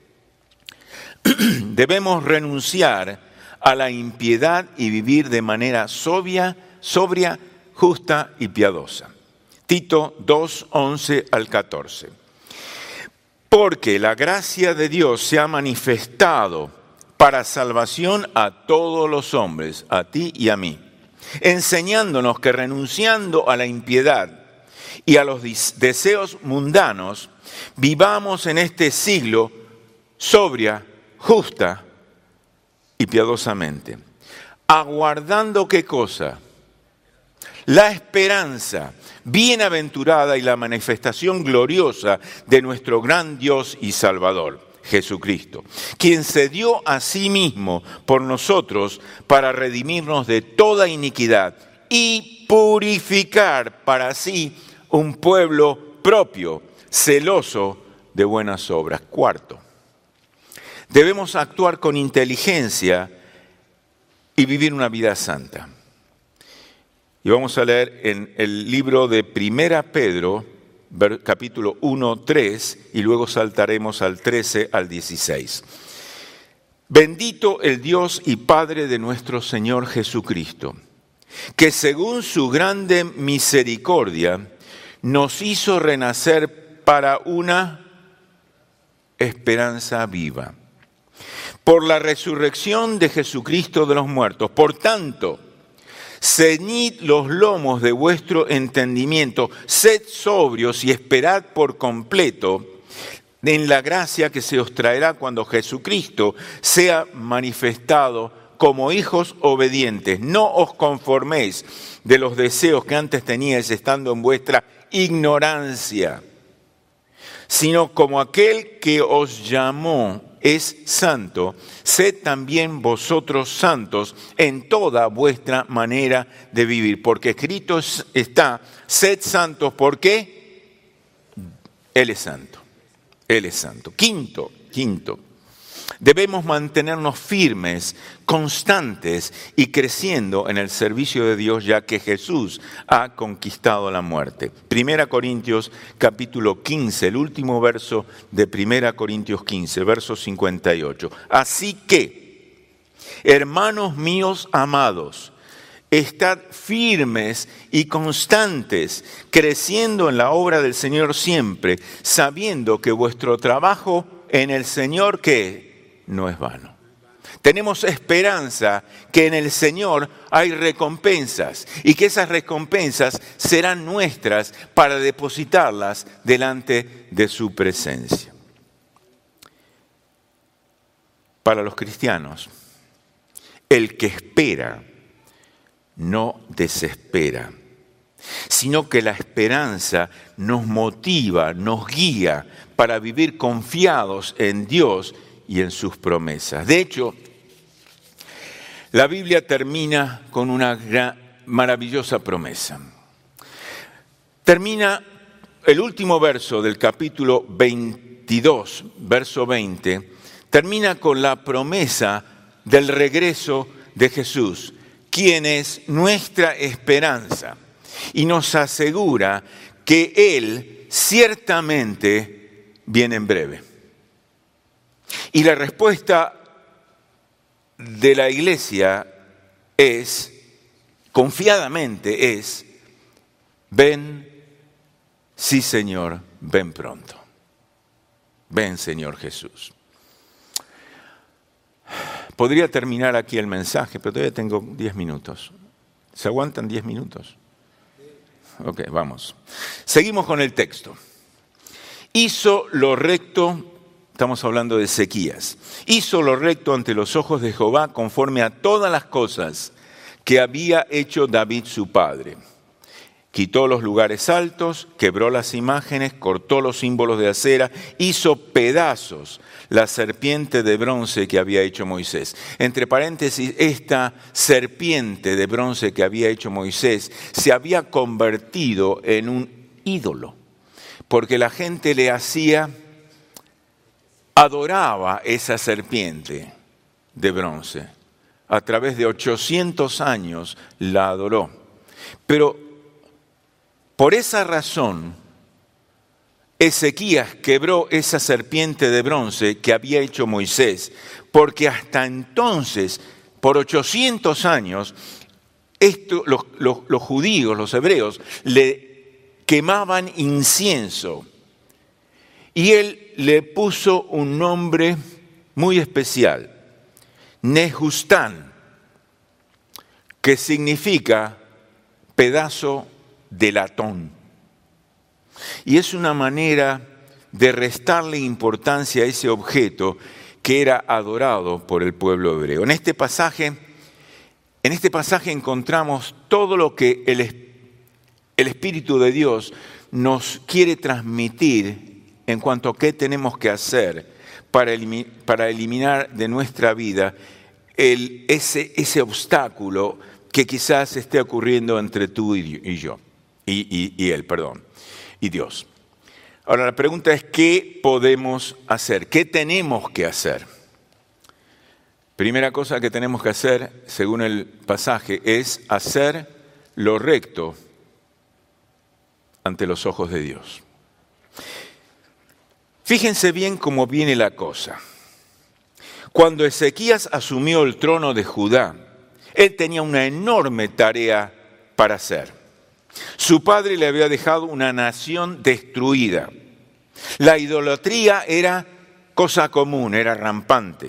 debemos renunciar a la impiedad y vivir de manera sobria, justa y piadosa. Tito 2, 11 al 14. Porque la gracia de Dios se ha manifestado para salvación a todos los hombres, a ti y a mí, enseñándonos que renunciando a la impiedad y a los deseos mundanos, vivamos en este siglo sobria, justa y piadosamente. Aguardando ¿qué cosa? La esperanza bienaventurada y la manifestación gloriosa de nuestro gran Dios y Salvador, Jesucristo, quien se dio a sí mismo por nosotros para redimirnos de toda iniquidad y purificar para sí un pueblo propio, celoso de buenas obras. Cuarto, debemos actuar con inteligencia y vivir una vida santa. Y vamos a leer en el libro de 1 Pedro, capítulo 1, 3, y luego saltaremos al 13 al 16. Bendito el Dios y Padre de nuestro Señor Jesucristo, que según su grande misericordia nos hizo renacer para una esperanza viva, por la resurrección de Jesucristo de los muertos. Por tanto, ceñid los lomos de vuestro entendimiento, sed sobrios y esperad por completo en la gracia que se os traerá cuando Jesucristo sea manifestado como hijos obedientes. No os conforméis de los deseos que antes teníais estando en vuestra ignorancia, sino como aquel que os llamó es santo, sed también vosotros santos en toda vuestra manera de vivir. Porque escrito está, sed santos, ¿por qué? Él es santo. Él es santo. Quinto, debemos mantenernos firmes, constantes y creciendo en el servicio de Dios, ya que Jesús ha conquistado la muerte. 1 Corintios capítulo 15, el último verso de 1 Corintios 15, verso 58. Así que, hermanos míos amados, estad firmes y constantes, creciendo en la obra del Señor siempre, sabiendo que vuestro trabajo en el Señor, ¿qué? No es vano. Tenemos esperanza que en el Señor hay recompensas y que esas recompensas serán nuestras para depositarlas delante de su presencia. Para los cristianos, el que espera no desespera, sino que la esperanza nos motiva, nos guía para vivir confiados en Dios y en sus promesas. De hecho, la Biblia termina con una maravillosa promesa. Termina el último verso del capítulo 22, verso 20, termina con la promesa del regreso de Jesús, quien es nuestra esperanza, y nos asegura que Él ciertamente viene en breve. Y la respuesta de la iglesia es, confiadamente es, ven, sí Señor, ven pronto. Ven Señor Jesús. Podría terminar aquí el mensaje, pero todavía tengo 10 minutos. ¿Se aguantan 10 minutos? Ok, vamos. Seguimos con el texto. Hizo lo recto, estamos hablando de Ezequías, hizo lo recto ante los ojos de Jehová conforme a todas las cosas que había hecho David su padre. Quitó los lugares altos, quebró las imágenes, cortó los símbolos de acera, hizo pedazos la serpiente de bronce que había hecho Moisés. Entre paréntesis, esta serpiente de bronce que había hecho Moisés se había convertido en un ídolo, porque la gente le adoraba esa serpiente de bronce. A través de 800 años la adoró. Pero por esa razón, Ezequías quebró esa serpiente de bronce que había hecho Moisés, porque hasta entonces, por 800 años, los judíos, los hebreos, le quemaban incienso. Y él le puso un nombre muy especial, Nehustán, que significa pedazo de latón. Y es una manera de restarle importancia a ese objeto que era adorado por el pueblo hebreo. En este pasaje encontramos todo lo que el Espíritu de Dios nos quiere transmitir en cuanto a qué tenemos que hacer para eliminar de nuestra vida ese obstáculo que quizás esté ocurriendo entre tú y yo. Y él, perdón, y Dios. Ahora la pregunta es, ¿qué podemos hacer? ¿Qué tenemos que hacer? Primera cosa que tenemos que hacer, según el pasaje, es hacer lo recto ante los ojos de Dios. Fíjense bien cómo viene la cosa. Cuando Ezequías asumió el trono de Judá, él tenía una enorme tarea para hacer. Su padre le había dejado una nación destruida. La idolatría era cosa común, era rampante.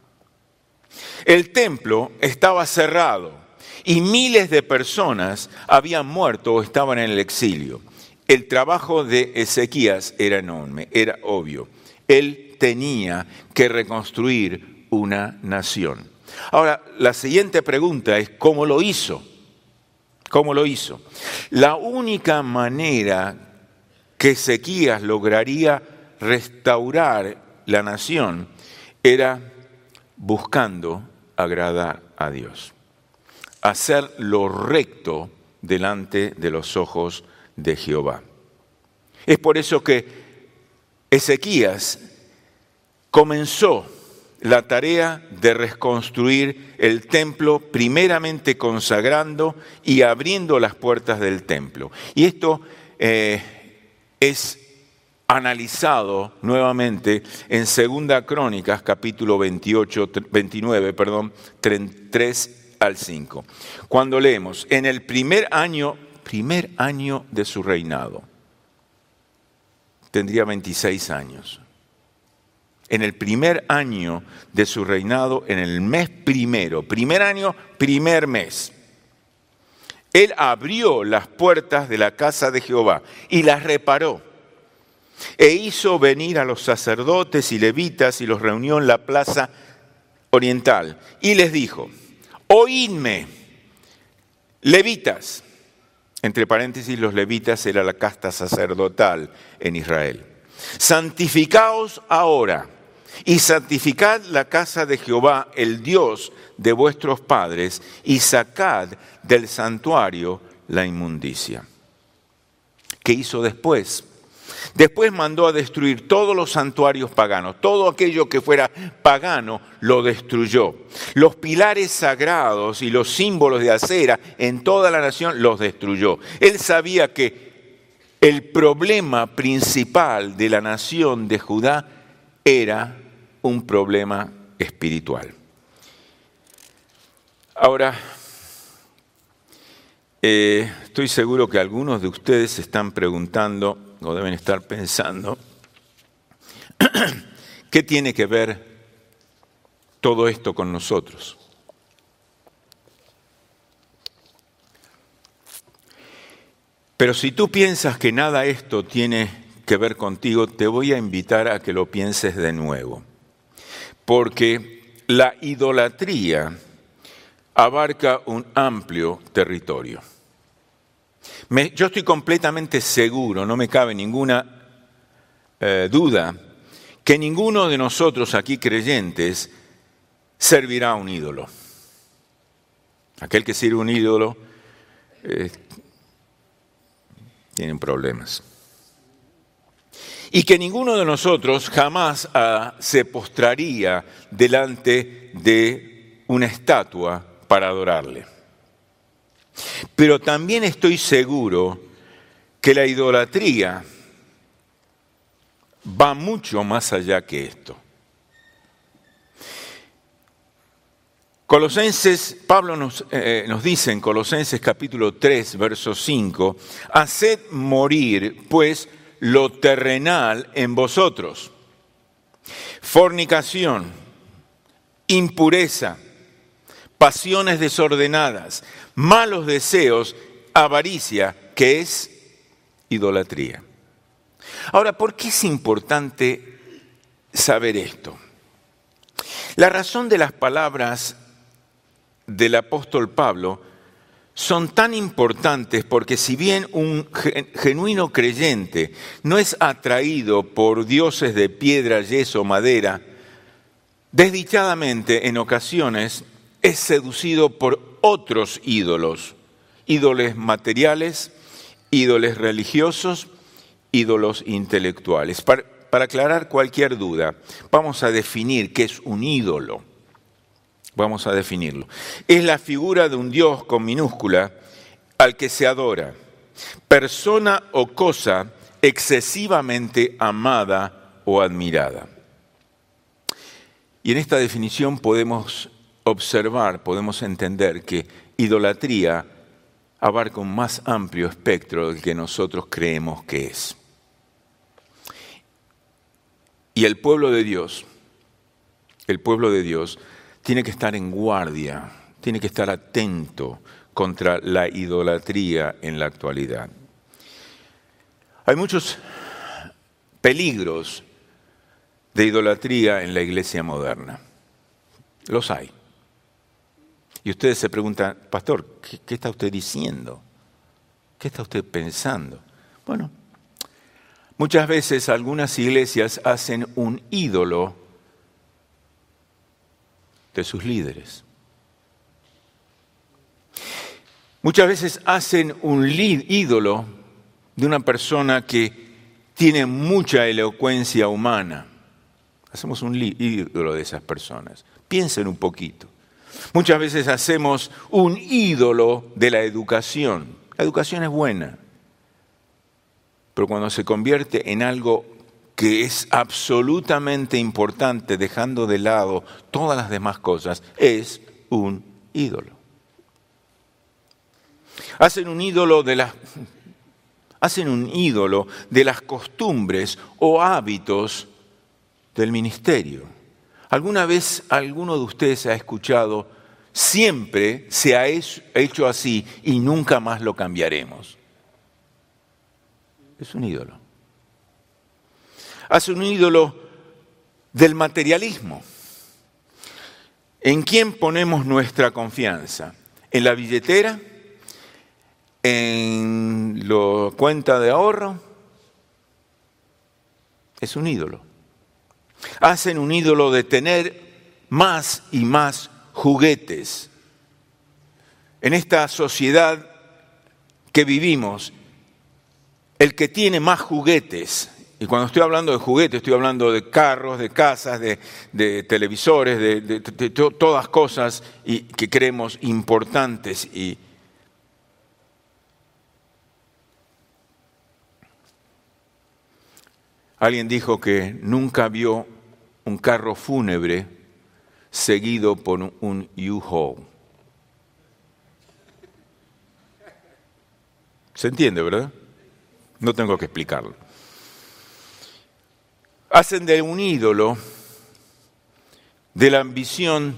El templo estaba cerrado y miles de personas habían muerto o estaban en el exilio. El trabajo de Ezequías era enorme, era obvio. Él tenía que reconstruir una nación. Ahora, la siguiente pregunta es, ¿cómo lo hizo? ¿Cómo lo hizo? La única manera que Ezequías lograría restaurar la nación era buscando agradar a Dios, hacer lo recto delante de los ojos de Jehová. Es por eso que Ezequías comenzó la tarea de reconstruir el templo, primeramente consagrando y abriendo las puertas del templo. Y esto es analizado nuevamente en 2 Crónicas, capítulo 29, 3 al 5. Cuando leemos, en el primer año de su reinado, tendría 26 años. En el primer año de su reinado, en el mes primero, primer año, primer mes, él abrió las puertas de la casa de Jehová y las reparó. E hizo venir a los sacerdotes y levitas y los reunió en la plaza oriental. Y les dijo, oídme, levitas. Entre paréntesis, los levitas era la casta sacerdotal en Israel. Santificaos ahora y santificad la casa de Jehová, el Dios de vuestros padres, y sacad del santuario la inmundicia. ¿Qué hizo después? Después mandó a destruir todos los santuarios paganos. Todo aquello que fuera pagano lo destruyó. Los pilares sagrados y los símbolos de acera en toda la nación los destruyó. Él sabía que el problema principal de la nación de Judá era un problema espiritual. Ahora, estoy seguro que algunos de ustedes se están preguntando, o deben estar pensando, ¿qué tiene que ver todo esto con nosotros? Pero si tú piensas que nada esto tiene que ver contigo, te voy a invitar a que lo pienses de nuevo. Porque la idolatría abarca un amplio territorio. Yo estoy completamente seguro, no me cabe ninguna duda, que ninguno de nosotros aquí creyentes servirá a un ídolo. Aquel que sirve a un ídolo tiene problemas. Y que ninguno de nosotros jamás se postraría delante de una estatua para adorarle. Pero también estoy seguro que la idolatría va mucho más allá que esto. Pablo nos dice en Colosenses capítulo 3, verso 5, haced morir, pues, lo terrenal en vosotros. Fornicación, impureza, pasiones desordenadas, malos deseos, avaricia, que es idolatría. Ahora, ¿por qué es importante saber esto? La razón de las palabras del apóstol Pablo son tan importantes porque si bien un genuino creyente no es atraído por dioses de piedra, yeso, madera, desdichadamente en ocasiones es seducido por otros ídolos, ídolos materiales, ídolos religiosos, ídolos intelectuales. Para aclarar cualquier duda, vamos a definir qué es un ídolo. Vamos a definirlo. Es la figura de un Dios con minúscula al que se adora, persona o cosa excesivamente amada o admirada. Y en esta definición podemos observar, podemos entender que idolatría abarca un más amplio espectro del que nosotros creemos que es. Y el pueblo de Dios tiene que estar en guardia, tiene que estar atento contra la idolatría en la actualidad. Hay muchos peligros de idolatría en la iglesia moderna. Los hay. Y ustedes se preguntan, pastor, ¿qué está usted diciendo? ¿Qué está usted pensando? Bueno, Muchas veces algunas iglesias hacen un ídolo de sus líderes. Muchas veces hacen un ídolo de una persona que tiene mucha elocuencia humana. Hacemos un ídolo de esas personas. Piensen un poquito. Muchas veces hacemos un ídolo de la educación. La educación es buena, pero cuando se convierte en algo que es absolutamente importante, dejando de lado todas las demás cosas, es un ídolo. Hacen un ídolo de las costumbres o hábitos del ministerio. ¿Alguna vez alguno de ustedes ha escuchado, siempre se ha hecho así y nunca más lo cambiaremos? Es un ídolo. Hace un ídolo del materialismo. ¿En quién ponemos nuestra confianza? ¿En la billetera? ¿En la cuenta de ahorro? Es un ídolo. Hacen un ídolo de tener más y más juguetes. En esta sociedad que vivimos, el que tiene más juguetes, y cuando estoy hablando de juguetes, estoy hablando de carros, de casas, de televisores, de todas cosas que creemos importantes. Y alguien dijo que nunca vio un carro fúnebre seguido por un U-Haul. ¿Se entiende, verdad? No tengo que explicarlo. Hacen de un ídolo de la ambición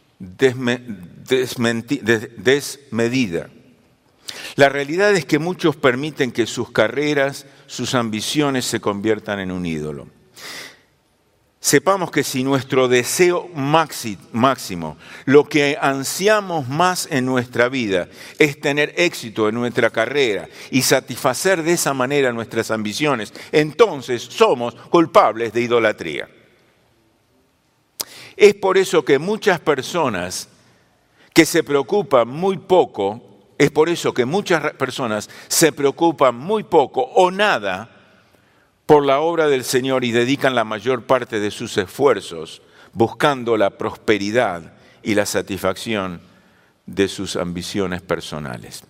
desmedida. La realidad es que muchos permiten que sus carreras, sus ambiciones se conviertan en un ídolo. Sepamos que si nuestro deseo máximo, lo que ansiamos más en nuestra vida, es tener éxito en nuestra carrera y satisfacer de esa manera nuestras ambiciones, entonces somos culpables de idolatría. Es por eso que muchas personas que se preocupan muy poco, o nada por la obra del Señor y dedican la mayor parte de sus esfuerzos buscando la prosperidad y la satisfacción de sus ambiciones personales.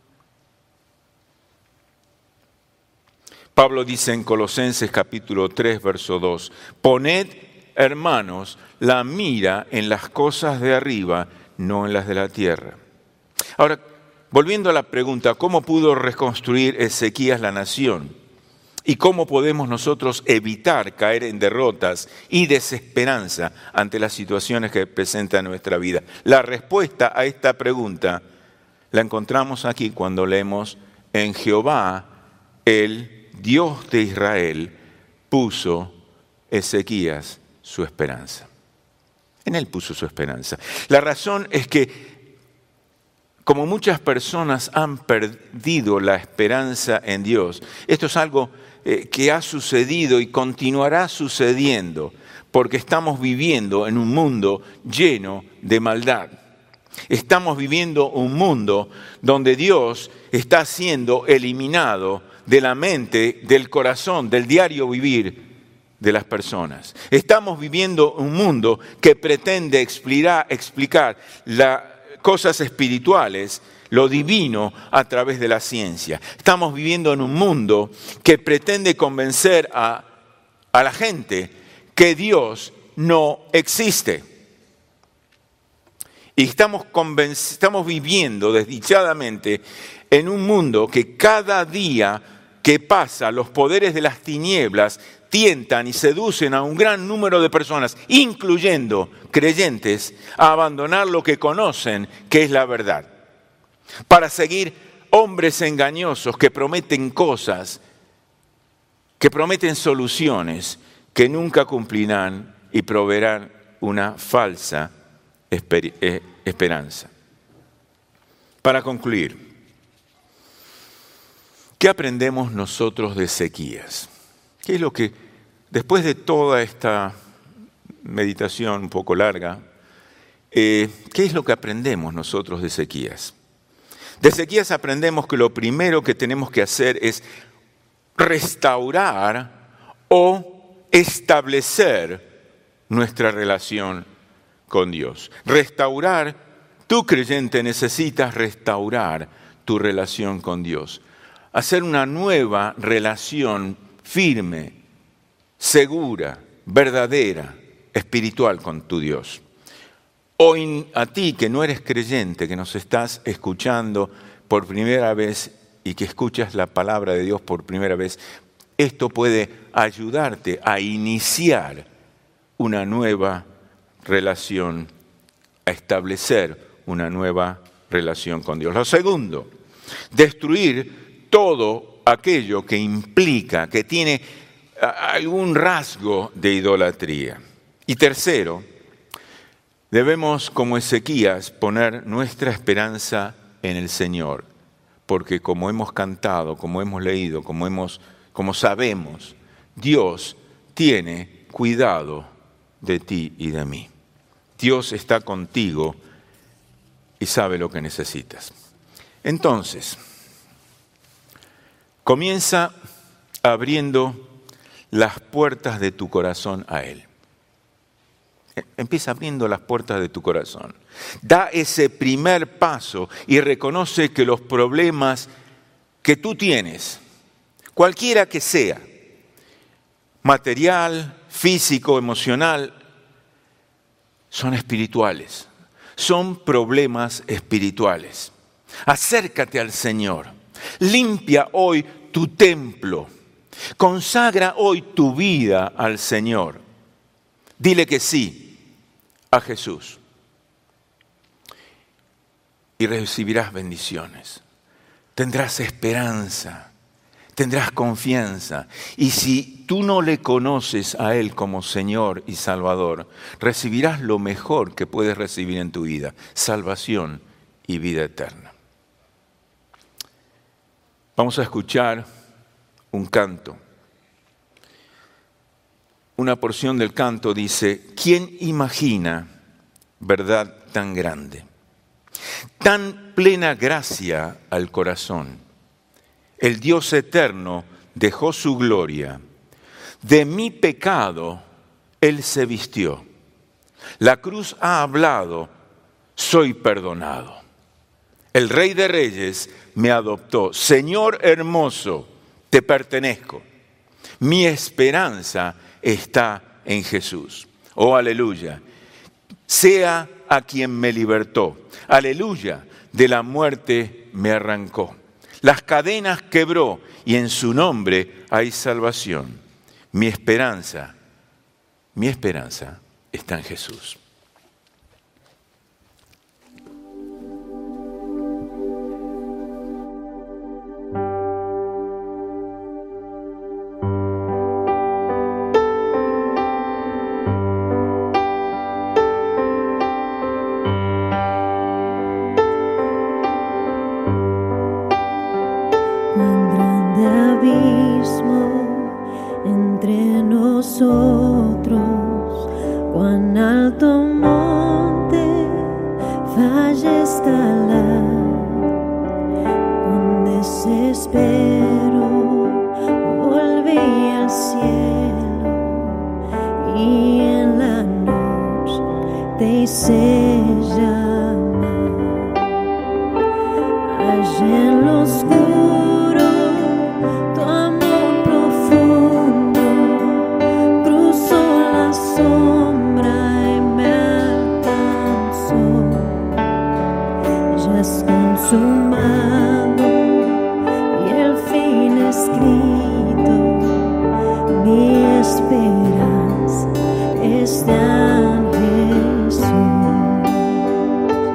Pablo dice en Colosenses capítulo 3, verso 2, «Poned, hermanos, la mira en las cosas de arriba, no en las de la tierra». Ahora, volviendo a la pregunta, ¿cómo pudo reconstruir Ezequías la nación? ¿Y cómo podemos nosotros evitar caer en derrotas y desesperanza ante las situaciones que presentan nuestra vida? La respuesta a esta pregunta la encontramos aquí cuando leemos en Jehová, el Dios de Israel, puso Ezequías su esperanza. En él puso su esperanza. La razón es que como muchas personas han perdido la esperanza en Dios, esto es algo que ha sucedido y continuará sucediendo, porque estamos viviendo en un mundo lleno de maldad. Estamos viviendo un mundo donde Dios está siendo eliminado de la mente, del corazón, del diario vivir de las personas. Estamos viviendo un mundo que pretende explicar las cosas espirituales, lo divino, a través de la ciencia. Estamos viviendo en un mundo que pretende convencer a la gente que Dios no existe. Y estamos viviendo desdichadamente en un mundo que cada día que pasa, los poderes de las tinieblas tientan y seducen a un gran número de personas, incluyendo creyentes, a abandonar lo que conocen que es la verdad, para seguir hombres engañosos que prometen cosas, que prometen soluciones que nunca cumplirán y proveerán una falsa esperanza. Para concluir, ¿qué aprendemos nosotros de Ezequías? ¿Qué es lo que, después de toda esta meditación un poco larga, qué es lo que aprendemos nosotros de Ezequías? De Ezequías aprendemos que lo primero que tenemos que hacer es restaurar o establecer nuestra relación con Dios. Restaurar, tú creyente necesitas restaurar tu relación con Dios. Hacer una nueva relación firme, segura, verdadera, espiritual con tu Dios. Hoy a ti que no eres creyente, que nos estás escuchando por primera vez y que escuchas la palabra de Dios por primera vez, esto puede ayudarte a iniciar una nueva relación, a establecer una nueva relación con Dios. Lo segundo, destruir todo aquello que implica, que tiene algún rasgo de idolatría. Y tercero, debemos, como Ezequías, poner nuestra esperanza en el Señor, porque como hemos cantado, como hemos leído, como sabemos, Dios tiene cuidado de ti y de mí. Dios está contigo y sabe lo que necesitas. Entonces, comienza abriendo las puertas de tu corazón a Él. Empieza abriendo las puertas de tu corazón. Da ese primer paso y reconoce que los problemas que tú tienes, cualquiera que sea, material, físico, emocional, son espirituales. Son problemas espirituales. Acércate al Señor. Limpia hoy tu templo. Consagra hoy tu vida al Señor. Dile que sí a Jesús y recibirás bendiciones. Tendrás esperanza, tendrás confianza. Y si tú no le conoces a Él como Señor y Salvador, recibirás lo mejor que puedes recibir en tu vida, salvación y vida eterna. Vamos a escuchar un canto. Una porción del canto dice: ¿quién imagina verdad tan grande? Tan plena gracia al corazón. El Dios eterno dejó su gloria. De mi pecado Él se vistió. La cruz ha hablado, soy perdonado. El Rey de Reyes me adoptó. Señor hermoso, te pertenezco. Mi esperanza está en Jesús. Oh, aleluya. Sea a quien me libertó. Aleluya. De la muerte me arrancó. Las cadenas quebró y en su nombre hay salvación. Mi esperanza está en Jesús. Cuán alto monte falla escalar, con desespero volví al cielo y en la noche te hice llamar. Allí en lo oscuro tu amor profundo cruzó la sombra y me alcanzó. Ya es consumado y el fin escrito, mi esperanza está en Jesús.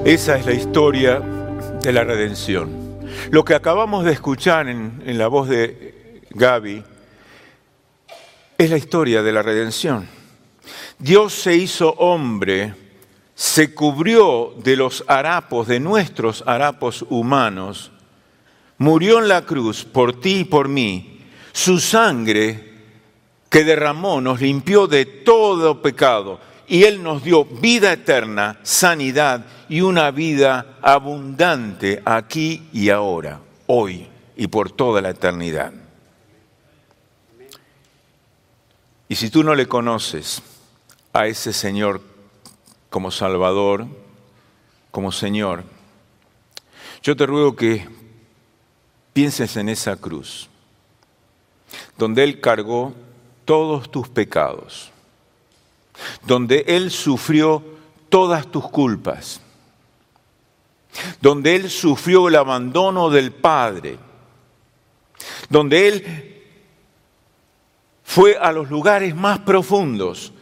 Esa es la historia de la redención. Lo que acabamos de escuchar en la voz de Gaby es la historia de la redención. Dios se hizo hombre, se cubrió de los harapos, de nuestros harapos humanos, murió en la cruz por ti y por mí. Su sangre que derramó nos limpió de todo pecado y Él nos dio vida eterna, sanidad y una vida abundante aquí y ahora, hoy y por toda la eternidad. Y si tú no le conoces a ese Señor como Salvador, como Señor, yo te ruego que pienses en esa cruz, donde Él cargó todos tus pecados, donde Él sufrió todas tus culpas, donde Él sufrió el abandono del Padre, donde Él fue a los lugares más profundos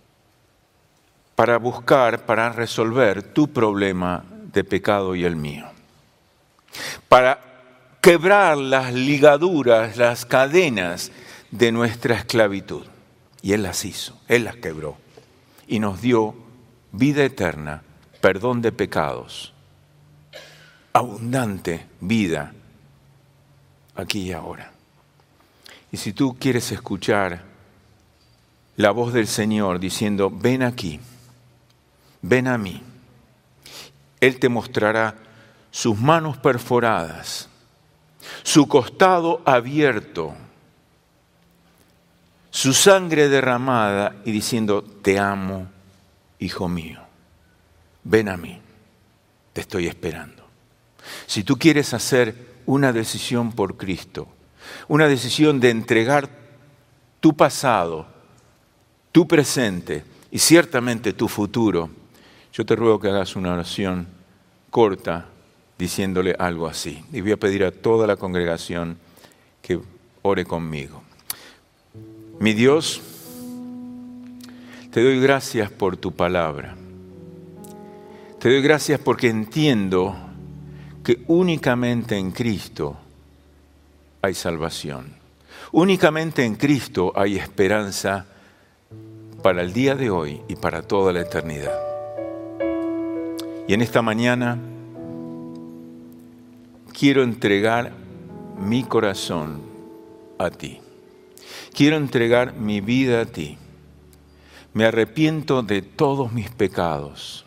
para buscar, para resolver tu problema de pecado y el mío, para quebrar las ligaduras, las cadenas de nuestra esclavitud. Y Él las hizo, Él las quebró y nos dio vida eterna, perdón de pecados, abundante vida aquí y ahora. Y si tú quieres escuchar la voz del Señor diciendo, ven aquí, ven a mí, Él te mostrará sus manos perforadas, su costado abierto, su sangre derramada y diciendo, te amo, hijo mío, ven a mí, te estoy esperando. Si tú quieres hacer una decisión por Cristo, una decisión de entregar tu pasado, tu presente y ciertamente tu futuro, yo te ruego que hagas una oración corta diciéndole algo así. Y voy a pedir a toda la congregación que ore conmigo. Mi Dios, te doy gracias por tu palabra. Te doy gracias porque entiendo que únicamente en Cristo hay salvación. Únicamente en Cristo hay esperanza para el día de hoy y para toda la eternidad. Y en esta mañana quiero entregar mi corazón a ti. Quiero entregar mi vida a ti. Me arrepiento de todos mis pecados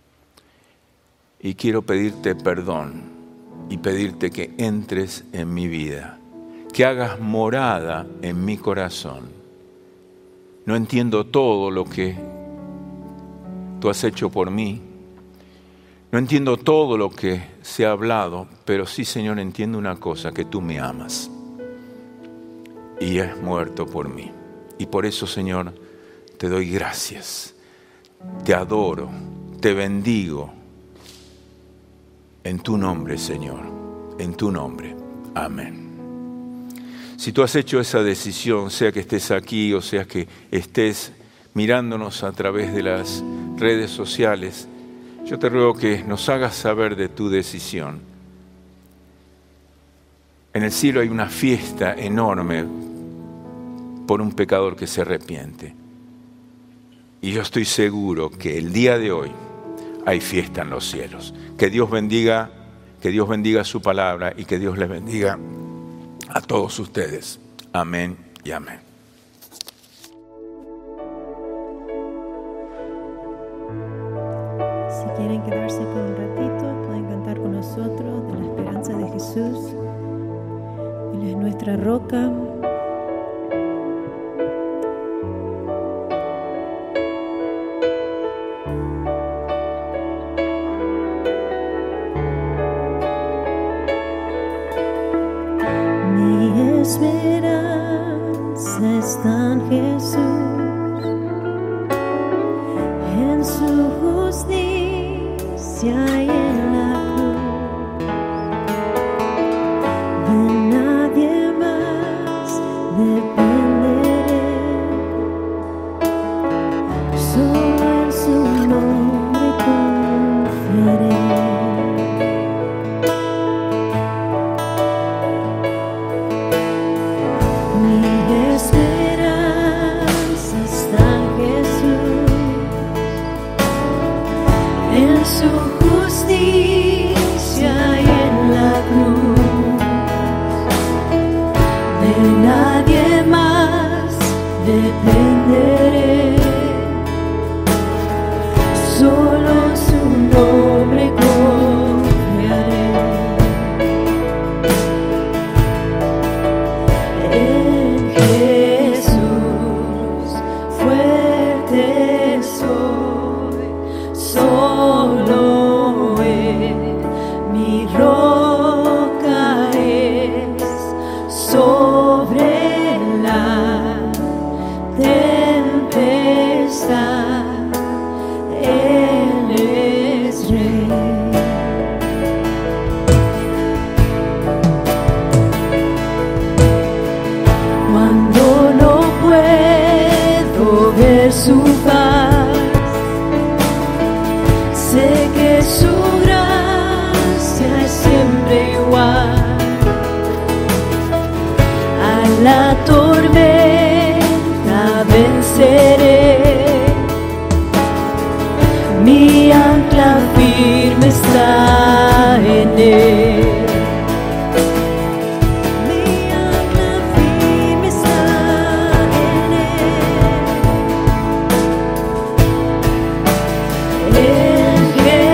y quiero pedirte perdón y pedirte que entres en mi vida, que hagas morada en mi corazón. No entiendo todo lo que tú has hecho por mí. No entiendo todo lo que se ha hablado, pero sí, Señor, entiendo una cosa, que tú me amas y has muerto por mí. Y por eso, Señor, te doy gracias, te adoro, te bendigo. En tu nombre, Señor, en tu nombre. Amén. Si tú has hecho esa decisión, sea que estés aquí o sea que estés mirándonos a través de las redes sociales, yo te ruego que nos hagas saber de tu decisión. En el cielo hay una fiesta enorme por un pecador que se arrepiente. Y yo estoy seguro que el día de hoy hay fiesta en los cielos. Que Dios bendiga su palabra y que Dios les bendiga a todos ustedes. Amén y amén. Si quieren quedarse por un ratito, pueden cantar con nosotros de la esperanza de Jesús. Él es nuestra roca. Mi esperanza está en Jesús, en su justicia y en la cruz. De nadie más dependeré, solo en su nombre confiaré. nadie más dependeré, solo su nombre confiaré. En Jesús fuerte soy, solo Él mi roca es. Sobre la tempestad, Él es Rey. Cuando no puedo ver su paz, sé que su gracia es siempre igual. La tormenta venceré, mi ancla firme está en Él. Mi ancla firme está en Él. En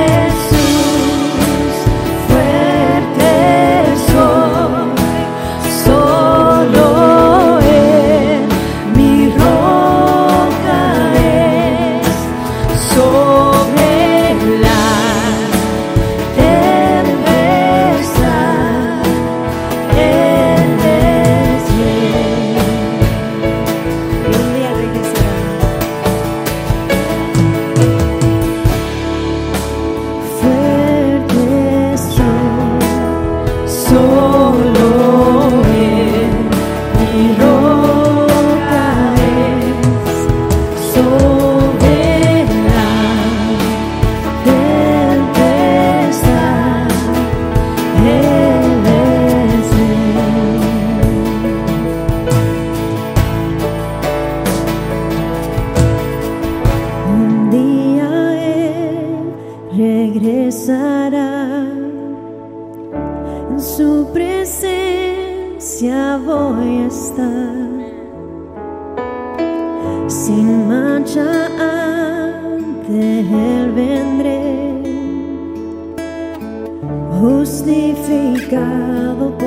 Jesús fuerte soy, solo Él mi roca es. Sobre la tempestad, Él es Rey. Y un día regresará. Fuerte soy, solo Él mi roca es. Sobre la tempestad, Él es Rey. Un día Él regresará, en su presencia voy a estar. Sin mancha ante Él vendré, justificado